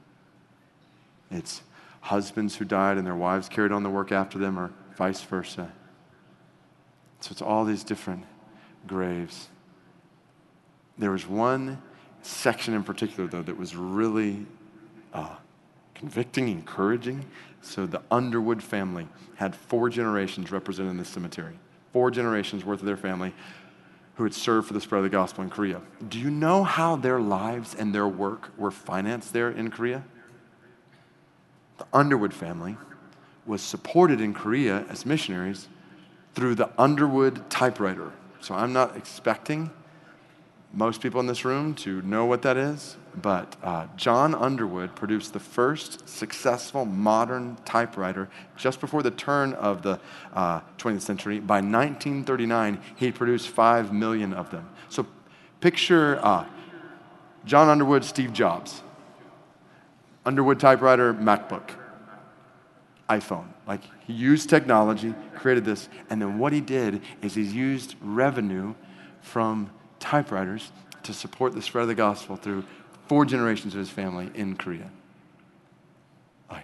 It's husbands who died and their wives carried on the work after them, or vice versa. So it's all these different graves. There was one section in particular, though, that was really uh, convicting, encouraging. So the Underwood family had four generations represented in this cemetery. Four generations worth of their family who had served for the spread of the gospel in Korea. Do you know how their lives and their work were financed there in Korea? The Underwood family was supported in Korea as missionaries through the Underwood typewriter. So I'm not expecting most people in this room to know what that is, but uh, John Underwood produced the first successful modern typewriter just before the turn of the uh, twentieth century. By nineteen thirty-nine, he produced five million of them. So picture uh, John Underwood, Steve Jobs. Underwood typewriter, MacBook, iPhone. Like, he used technology, created this, and then what he did is he used revenue from typewriters to support the spread of the gospel through four generations of his family in Korea. Like,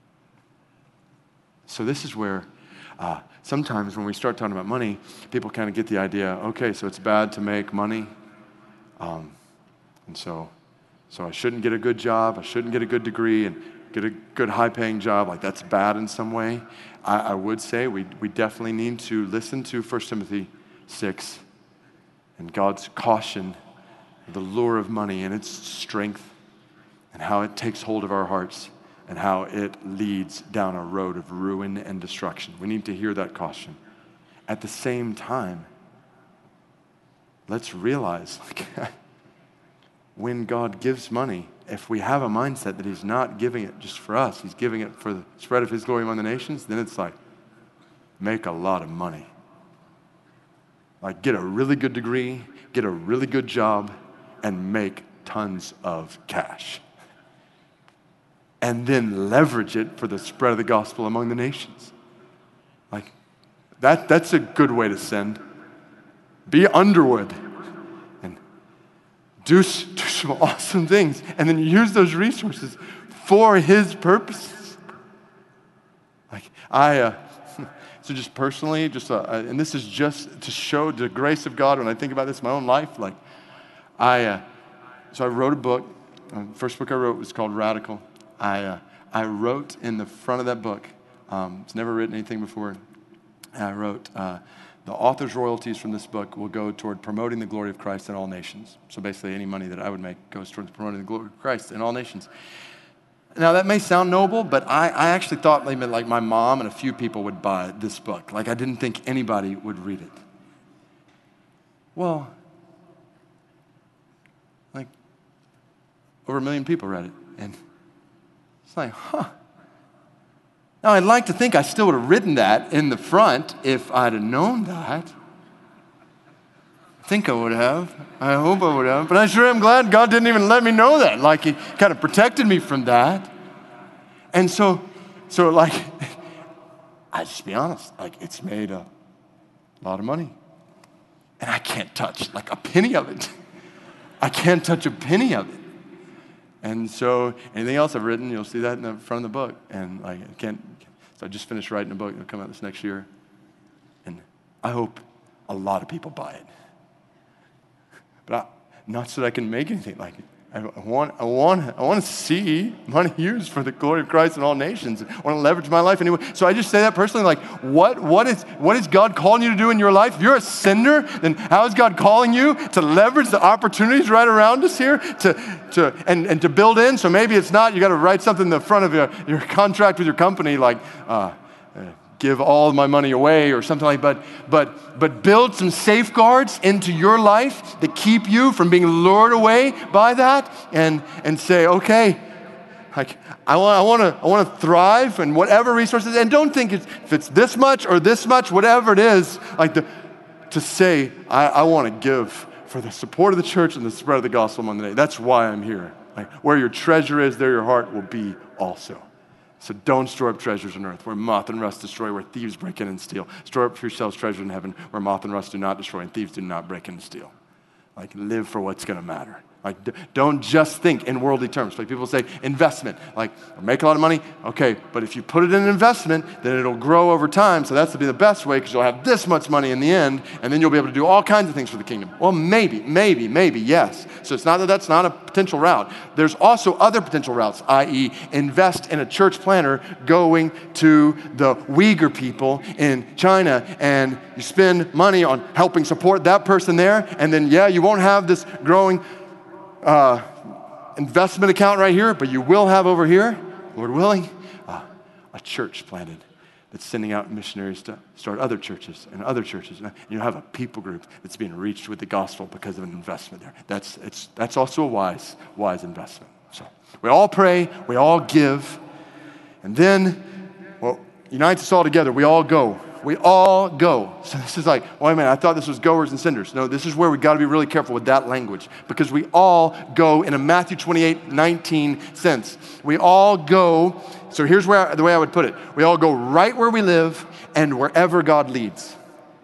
so this is where uh, sometimes when we start talking about money, people kind of get the idea, okay, so it's bad to make money, um, and so, so I shouldn't get a good job, I shouldn't get a good degree, and get a good high-paying job, like that's bad in some way. I, I would say we, we definitely need to listen to First Timothy six and God's caution, the lure of money and its strength, and how it takes hold of our hearts, and how it leads down a road of ruin and destruction. We need to hear that caution. At the same time, let's realize, like, when God gives money, if we have a mindset that he's not giving it just for us, he's giving it for the spread of his glory among the nations, then it's like, make a lot of money. Like, get a really good degree, get a really good job, and make tons of cash. And then leverage it for the spread of the gospel among the nations. Like, that, that's a good way to send. Be Underwood and do, do some awesome things, and then use those resources for his purposes. Like, I... Uh, So just personally, just uh, and this is just to show the grace of God. When I think about this in my own life, like I, uh, so I wrote a book. Uh, the first book I wrote was called Radical. I uh, I wrote in the front of that book. Um, it's never written anything before. And I wrote uh, the author's royalties from this book will go toward promoting the glory of Christ in all nations. So basically, any money that I would make goes towards promoting the glory of Christ in all nations. Now, that may sound noble, but I, I actually thought maybe like my mom and a few people would buy this book. Like, I didn't think anybody would read it. Well, like, over a million people read it. And it's like, huh. Now, I'd like to think I still would have written that in the front if I'd have known that. I think I would have. I hope I would have. But I sure am glad God didn't even let me know that. Like, he kind of protected me from that. And so, so like, I just be honest, like, it's made a lot of money. And I can't touch like a penny of it. I can't touch a penny of it. And so anything else I've written, you'll see that in the front of the book. And like, I can't, so I just finished writing a book. It'll come out this next year. And I hope a lot of people buy it. But I, not so that I can make anything like it. I want, I want, I want to see money used for the glory of Christ in all nations. I want to leverage my life anyway. So I just say that personally, like, what, what is, what is God calling you to do in your life? If you're a sender, then how is God calling you to leverage the opportunities right around us here to, to, and, and to build in? So maybe it's not, you got to write something in the front of your, your contract with your company, like, uh, uh, give all my money away or something like that, but, but, but build some safeguards into your life that keep you from being lured away by that, and, and say, okay, like, I want, I want to, I want to thrive in whatever resources, and don't think it's, if it's this much or this much, whatever it is, like the, to say, I, I want to give for the support of the church and the spread of the gospel among the nations. That's why I'm here. Like, where your treasure is, there your heart will be also. So don't store up treasures on earth, where moth and rust destroy, where thieves break in and steal. Store up for yourselves treasure in heaven, where moth and rust do not destroy, and thieves do not break in and steal. Like, live for what's going to matter. Like, d- don't just think in worldly terms. Like, people say investment, like, make a lot of money. Okay, but if you put it in an investment, then it'll grow over time. So that's to be the best way, because you'll have this much money in the end, and then you'll be able to do all kinds of things for the kingdom. Well, maybe, maybe, maybe, yes. So it's not that that's not a potential route. There's also other potential routes, that is invest in a church planner going to the Uyghur people in China, and you spend money on helping support that person there, and then, yeah, you won't have this growing Uh, investment account right here, but you will have over here. Lord willing, uh, a church planted that's sending out missionaries to start other churches and other churches. And you have a people group that's being reached with the gospel because of an investment there. That's, it's, that's also a wise, wise investment. So we all pray, we all give, and then, well, unites us all together. We all go. We all go. So this is like, wait a minute, I thought this was goers and senders. No, this is where we got to be really careful with that language, because we all go in a Matthew twenty-eight nineteen sense. We all go, so here's where the way I would put it. We all go right where we live and wherever God leads.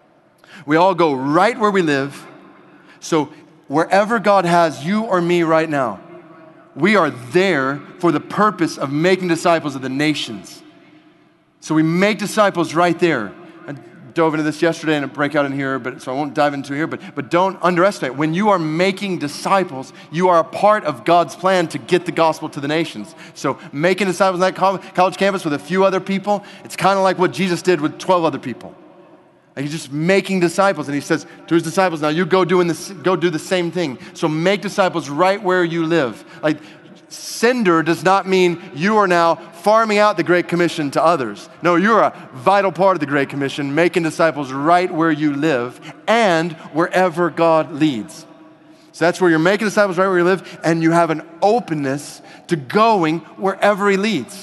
We all go right where we live. So wherever God has you or me right now, we are there for the purpose of making disciples of the nations. So we make disciples right there. I dove into this yesterday in a breakout in here, but so I won't dive into it here, but, but don't underestimate. When you are making disciples, you are a part of God's plan to get the gospel to the nations. So making disciples on that college campus with a few other people, it's kind of like what Jesus did with twelve other people. Like he's just making disciples, and he says to his disciples, now you go doing this, go do the same thing. So make disciples right where you live. Like sender does not mean you are now farming out the Great Commission to others. No, you're a vital part of the Great Commission, making disciples right where you live and wherever God leads. So that's where you're making disciples right where you live, and you have an openness to going wherever he leads.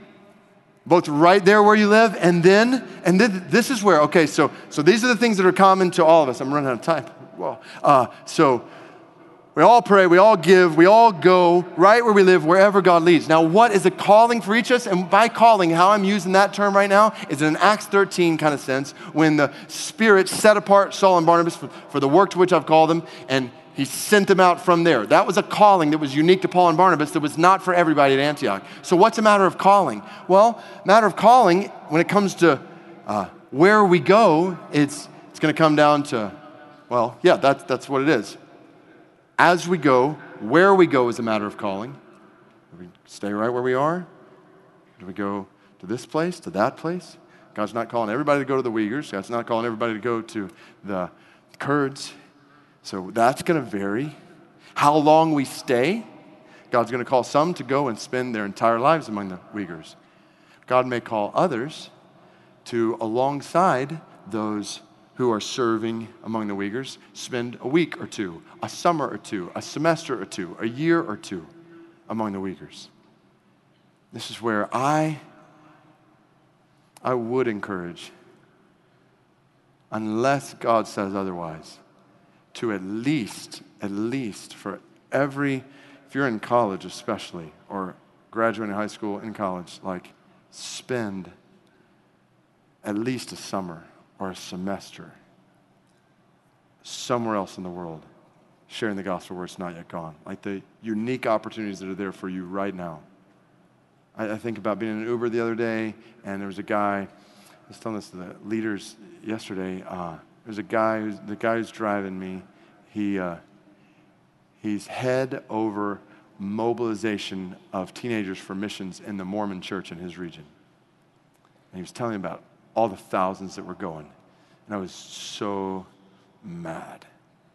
Both right there where you live, and then, and then this is where, okay, so so these are the things that are common to all of us. I'm running out of time. Whoa. Uh, so we all pray, we all give, we all go right where we live, wherever God leads. Now, what is a calling for each of us? And by calling, how I'm using that term right now is in an Acts thirteen kind of sense, when the Spirit set apart Saul and Barnabas for, for the work to which I've called them, and he sent them out from there. That was a calling that was unique to Paul and Barnabas that was not for everybody at Antioch. So what's a matter of calling? Well, matter of calling, when it comes to uh, where we go, it's it's going to come down to, well, yeah, that's, that's what it is. As we go, where we go is a matter of calling. Do we stay right where we are? Do we go to this place, to that place? God's not calling everybody to go to the Uyghurs. God's not calling everybody to go to the Kurds. So that's going to vary. How long we stay, God's going to call some to go and spend their entire lives among the Uyghurs. God may call others to, alongside those who are serving among the Uyghurs, spend a week or two, a summer or two, a semester or two, a year or two among the Uyghurs. This is where I, I would encourage, unless God says otherwise, to at least, at least for every, if you're in college especially, or graduating high school, in college, like spend at least a summer or a semester somewhere else in the world sharing the gospel where it's not yet gone. Like the unique opportunities that are there for you right now. I, I think about being in an Uber the other day, and there was a guy, I was telling this to the leaders yesterday, uh, there's a guy, who's, the guy who's driving me, he uh, he's head over mobilization of teenagers for missions in the Mormon church in his region. And he was telling me about all the thousands that were going. And I was so mad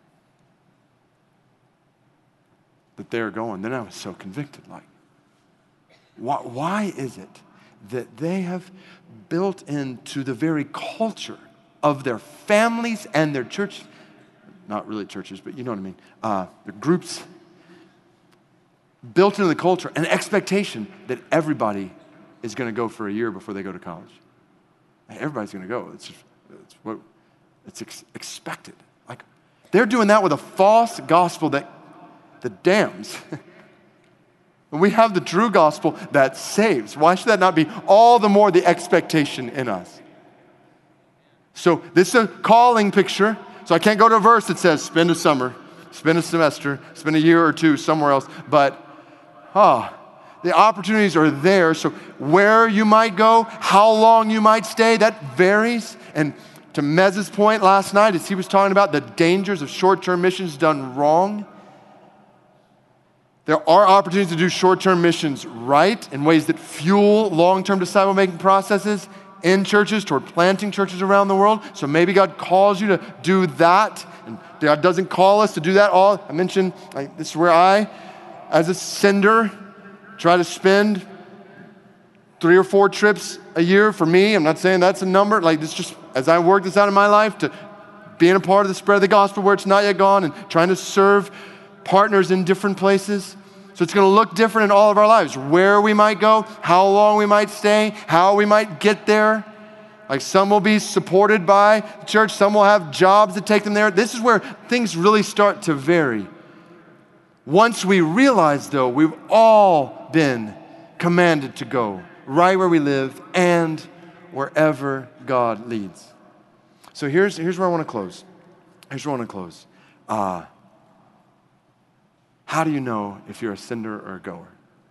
that they're going. Then I was so convicted. Like, why, why is it that they have built into the very culture of their families and their church, not really churches, but you know what I mean, uh, their groups, built into the culture an expectation that everybody is going to go for a year before they go to college. Everybody's going to go. It's, just, it's what it's ex- expected. Like they're doing that with a false gospel that that damns. And we have the true gospel that saves. Why should that not be all the more the expectation in us? So this is a calling picture. So I can't go to a verse that says spend a summer, spend a semester, spend a year or two somewhere else. But ah. Oh, the opportunities are there, so where you might go, how long you might stay, that varies. And to Mez's point last night, as he was talking about the dangers of short-term missions done wrong, there are opportunities to do short-term missions right in ways that fuel long-term disciple-making processes in churches toward planting churches around the world. So maybe God calls you to do that, and God doesn't call us to do that all. I mentioned, like, this is where I, as a sender, try to spend three or four trips a year for me. I'm not saying that's a number. Like, it's just, as I work this out in my life, to being a part of the spread of the gospel where it's not yet gone and trying to serve partners in different places. So it's going to look different in all of our lives. Where we might go, how long we might stay, how we might get there. Like, some will be supported by the church. Some will have jobs that take them there. This is where things really start to vary. Once we realize, though, we've all been commanded to go right where we live and wherever God leads. So here's, here's where I want to close. Here's where I want to close. Uh, how do you know if you're a sender or a goer?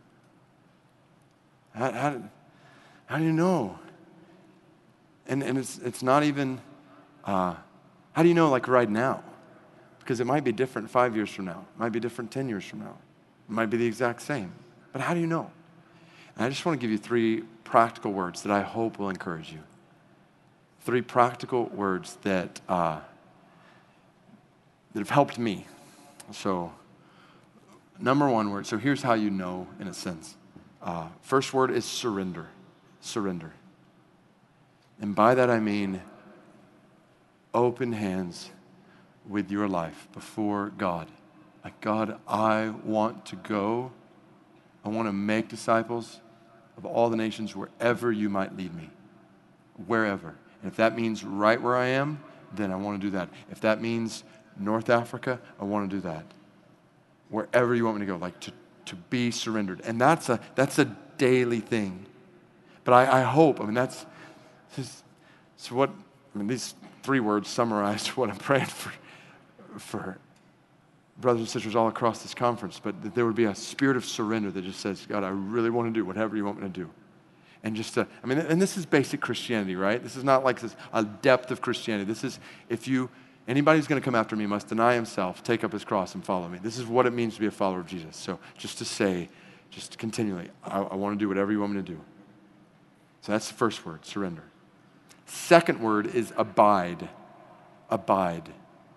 How, how, how do you know? And, and it's, it's not even, uh, how do you know, like, right now? Because it might be different five years from now. It might be different ten years from now. It might be the exact same. But how do you know? And I just want to give you three practical words that I hope will encourage you. Three practical words that, uh, that have helped me. So, number one word, so here's how you know, in a sense. Uh, first word is surrender. Surrender. And by that I mean open hands with your life before God. Like, God, I want to go. I want to make disciples of all the nations wherever you might lead me. Wherever. And if that means right where I am, then I want to do that. If that means North Africa, I want to do that. Wherever you want me to go, like to, to be surrendered. And that's a that's a daily thing. But I, I hope, I mean, that's, so what, I mean, these three words summarize what I'm praying for, for brothers and sisters all across this conference, but that there would be a spirit of surrender that just says, God, I really want to do whatever you want me to do. And just to, I mean, and this is basic Christianity, right? This is not like this, a depth of Christianity. This is, if you, anybody who's going to come after me must deny himself, take up his cross, and follow me. This is what it means to be a follower of Jesus. So just to say, just continually, I, I want to do whatever you want me to do. So that's the first word, surrender. Second word is abide. Abide.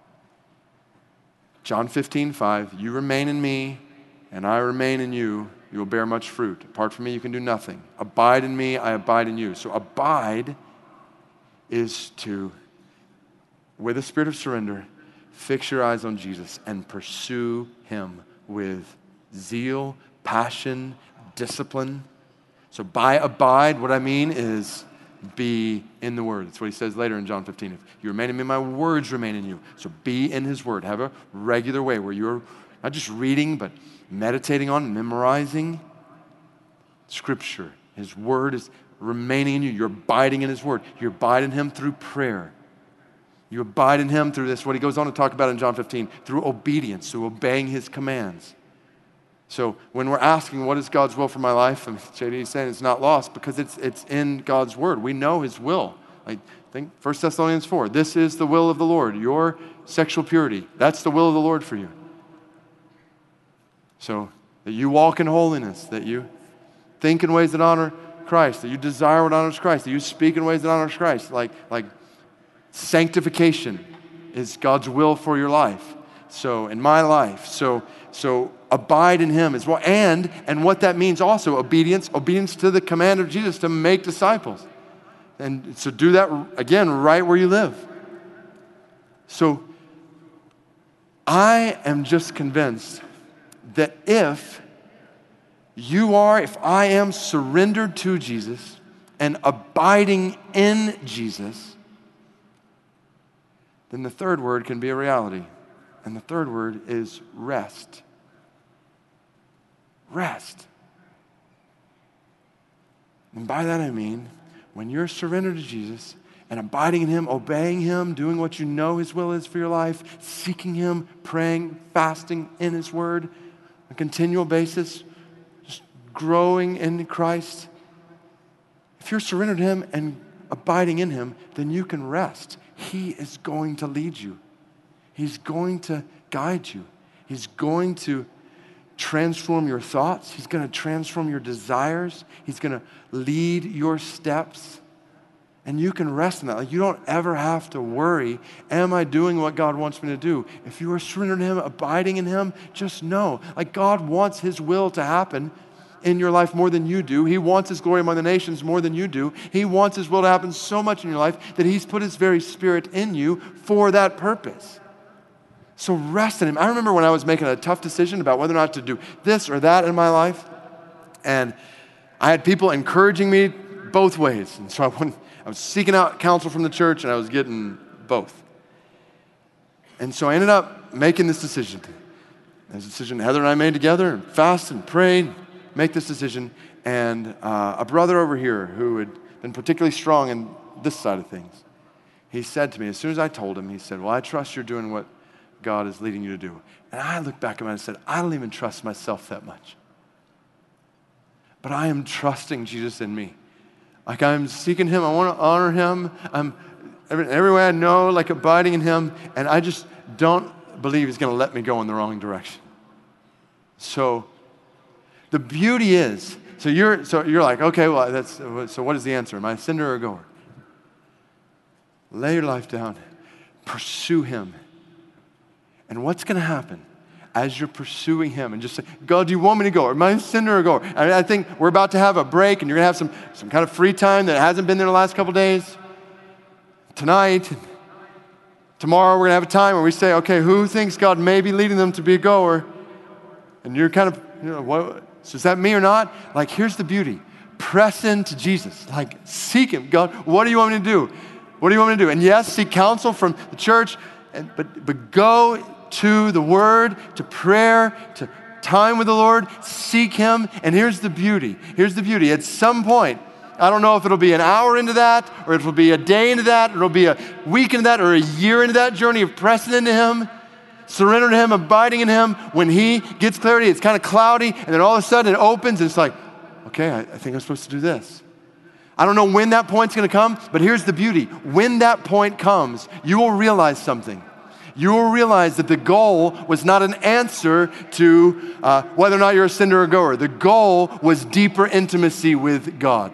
John fifteen, five, you remain in me, and I remain in you. You will bear much fruit. Apart from me, you can do nothing. Abide in me, I abide in you. So abide is to, with a spirit of surrender, fix your eyes on Jesus and pursue him with zeal, passion, discipline. So by abide, what I mean is be in the Word. That's what he says later in John fifteen. If you remain in me, my words remain in you. So be in his Word. Have a regular way where you're not just reading, but meditating on, memorizing Scripture. His Word is remaining in you. You're abiding in his Word. You abide in him through prayer. You abide in him through this, what he goes on to talk about in John fifteen, through obedience, through obeying his commands. So when we're asking, what is God's will for my life? And J D is saying it's not lost because it's it's in God's Word. We know his will. I think First Thessalonians four, this is the will of the Lord, your sexual purity. That's the will of the Lord for you. So that you walk in holiness, that you think in ways that honor Christ, that you desire what honors Christ, that you speak in ways that honors Christ. Like, like sanctification is God's will for your life. So in my life, so so abide in him as well. And, and what that means also, obedience, obedience to the command of Jesus to make disciples. And so do that, again, right where you live. So I am just convinced that if you are, if I am surrendered to Jesus and abiding in Jesus, then the third word can be a reality. And the third word is rest. Rest. And by that I mean, when you're surrendered to Jesus and abiding in him, obeying him, doing what you know his will is for your life, seeking him, praying, fasting in his word on a continual basis, just growing in Christ. If you're surrendered to him and abiding in him, then you can rest. He is going to lead you. He's going to guide you. He's going to transform your thoughts. He's going to transform your desires. He's going to lead your steps. And you can rest in that. Like, you don't ever have to worry, am I doing what God wants me to do? If you are surrendered to him, abiding in him, just know, like, God wants his will to happen in your life more than you do. He wants his glory among the nations more than you do. He wants his will to happen so much in your life that he's put his very Spirit in you for that purpose. So rest in him. I remember when I was making a tough decision about whether or not to do this or that in my life, and I had people encouraging me both ways. And so I, went, I was seeking out counsel from the church, and I was getting both. And so I ended up making this decision. This decision Heather and I made together, and fasted and prayed, make this decision. And uh, a brother over here who had been particularly strong in this side of things, he said to me, as soon as I told him, he said, well, I trust you're doing what God is leading you to do. And I looked back at him and I said, I don't even trust myself that much. But I am trusting Jesus in me. Like I'm seeking him, I want to honor him. I'm every, every way I know, like abiding in him. And I just don't believe he's going to let me go in the wrong direction. So the beauty is, so you're so you're like, okay, well, that's so what is the answer? Am I a sinner or a goer? Lay your life down, pursue him. And what's going to happen as you're pursuing him and just say, God, do you want me to go? Or am I a sinner or a goer? I, mean, I think we're about to have a break and you're going to have some, some kind of free time that hasn't been there the last couple days. Tonight, tomorrow, we're going to have a time where we say, okay, who thinks God may be leading them to be a goer? And you're kind of, you know, what, so is that me or not? Like, here's the beauty. Press into Jesus. Like, seek him. God, what do you want me to do? What do you want me to do? And yes, seek counsel from the church, and, but, but go to the Word, to prayer, to time with the Lord, seek him. And here's the beauty. Here's the beauty. At some point, I don't know if it'll be an hour into that, or it'll be a day into that, or it'll be a week into that, or a year into that journey of pressing into him, surrendering to him, abiding in him. When he gets clarity, it's kind of cloudy, and then all of a sudden it opens, and it's like, okay, I, I think I'm supposed to do this. I don't know when that point's going to come, but here's the beauty. When that point comes, you will realize something. You will realize that the goal was not an answer to uh, whether or not you're a sinner or a goer. The goal was deeper intimacy with God.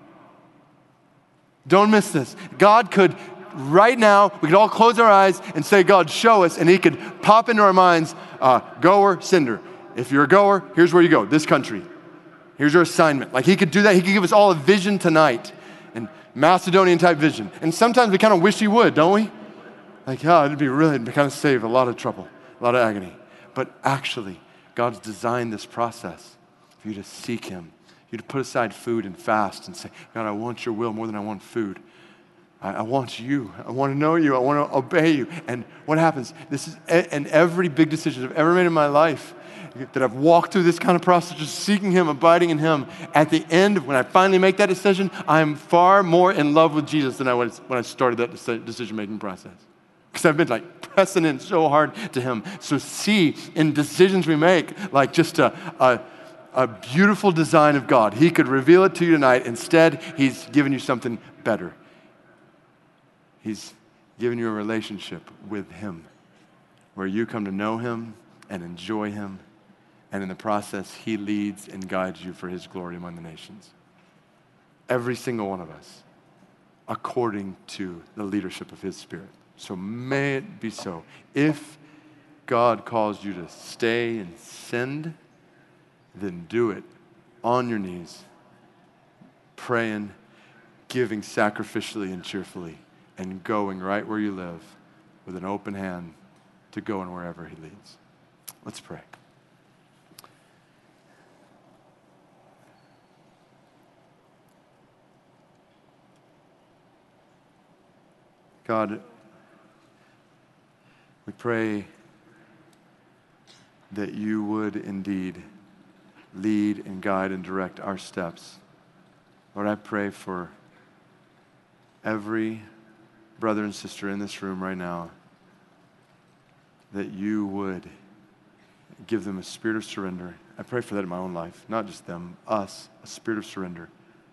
Don't miss this. God could, right now, we could all close our eyes and say, God, show us, and he could pop into our minds, uh, goer, sinner. If you're a goer, here's where you go, this country. Here's your assignment. Like he could do that. He could give us all a vision tonight, and Macedonian type vision. And sometimes we kind of wish he would, don't we? Like, oh, it'd be really, it'd kind of save a lot of trouble, a lot of agony. But actually, God's designed this process for you to seek him, you to put aside food and fast and say, God, I want your will more than I want food. I, I want you. I want to know you. I want to obey you. And what happens? This is, and every big decision I've ever made in my life, that I've walked through this kind of process, just seeking him, abiding in him. At the end, when I finally make that decision, I'm far more in love with Jesus than I was when I started that decision-making process. Because I've been like pressing in so hard to him. So see in decisions we make, like just a, a, a beautiful design of God. He could reveal it to you tonight. Instead, he's given you something better. He's given you a relationship with him where you come to know him and enjoy him. And in the process, he leads and guides you for his glory among the nations. Every single one of us, according to the leadership of his Spirit. So may it be so. If God calls you to stay and send, then do it on your knees, praying, giving sacrificially and cheerfully, and going right where you live with an open hand to go in wherever he leads. Let's pray. God, we pray that you would indeed lead and guide and direct our steps. Lord, I pray for every brother and sister in this room right now that you would give them a spirit of surrender. I pray for that in my own life, not just them, us, a spirit of surrender.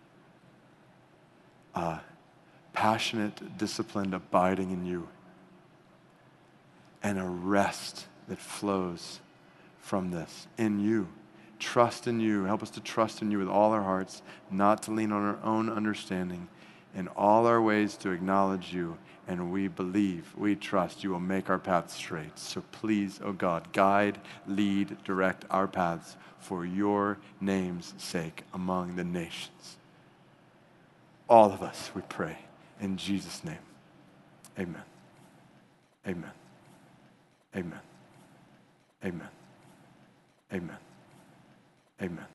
Uh, passionate, disciplined, abiding in you. And a rest that flows from this, in you. Trust in you. Help us to trust in you with all our hearts, not to lean on our own understanding, in all our ways to acknowledge you, and we believe, we trust you will make our paths straight. So please, oh God, guide, lead, direct our paths for your name's sake among the nations. All of us, we pray, in Jesus' name. Amen. Amen. Amen. Amen. Amen. Amen.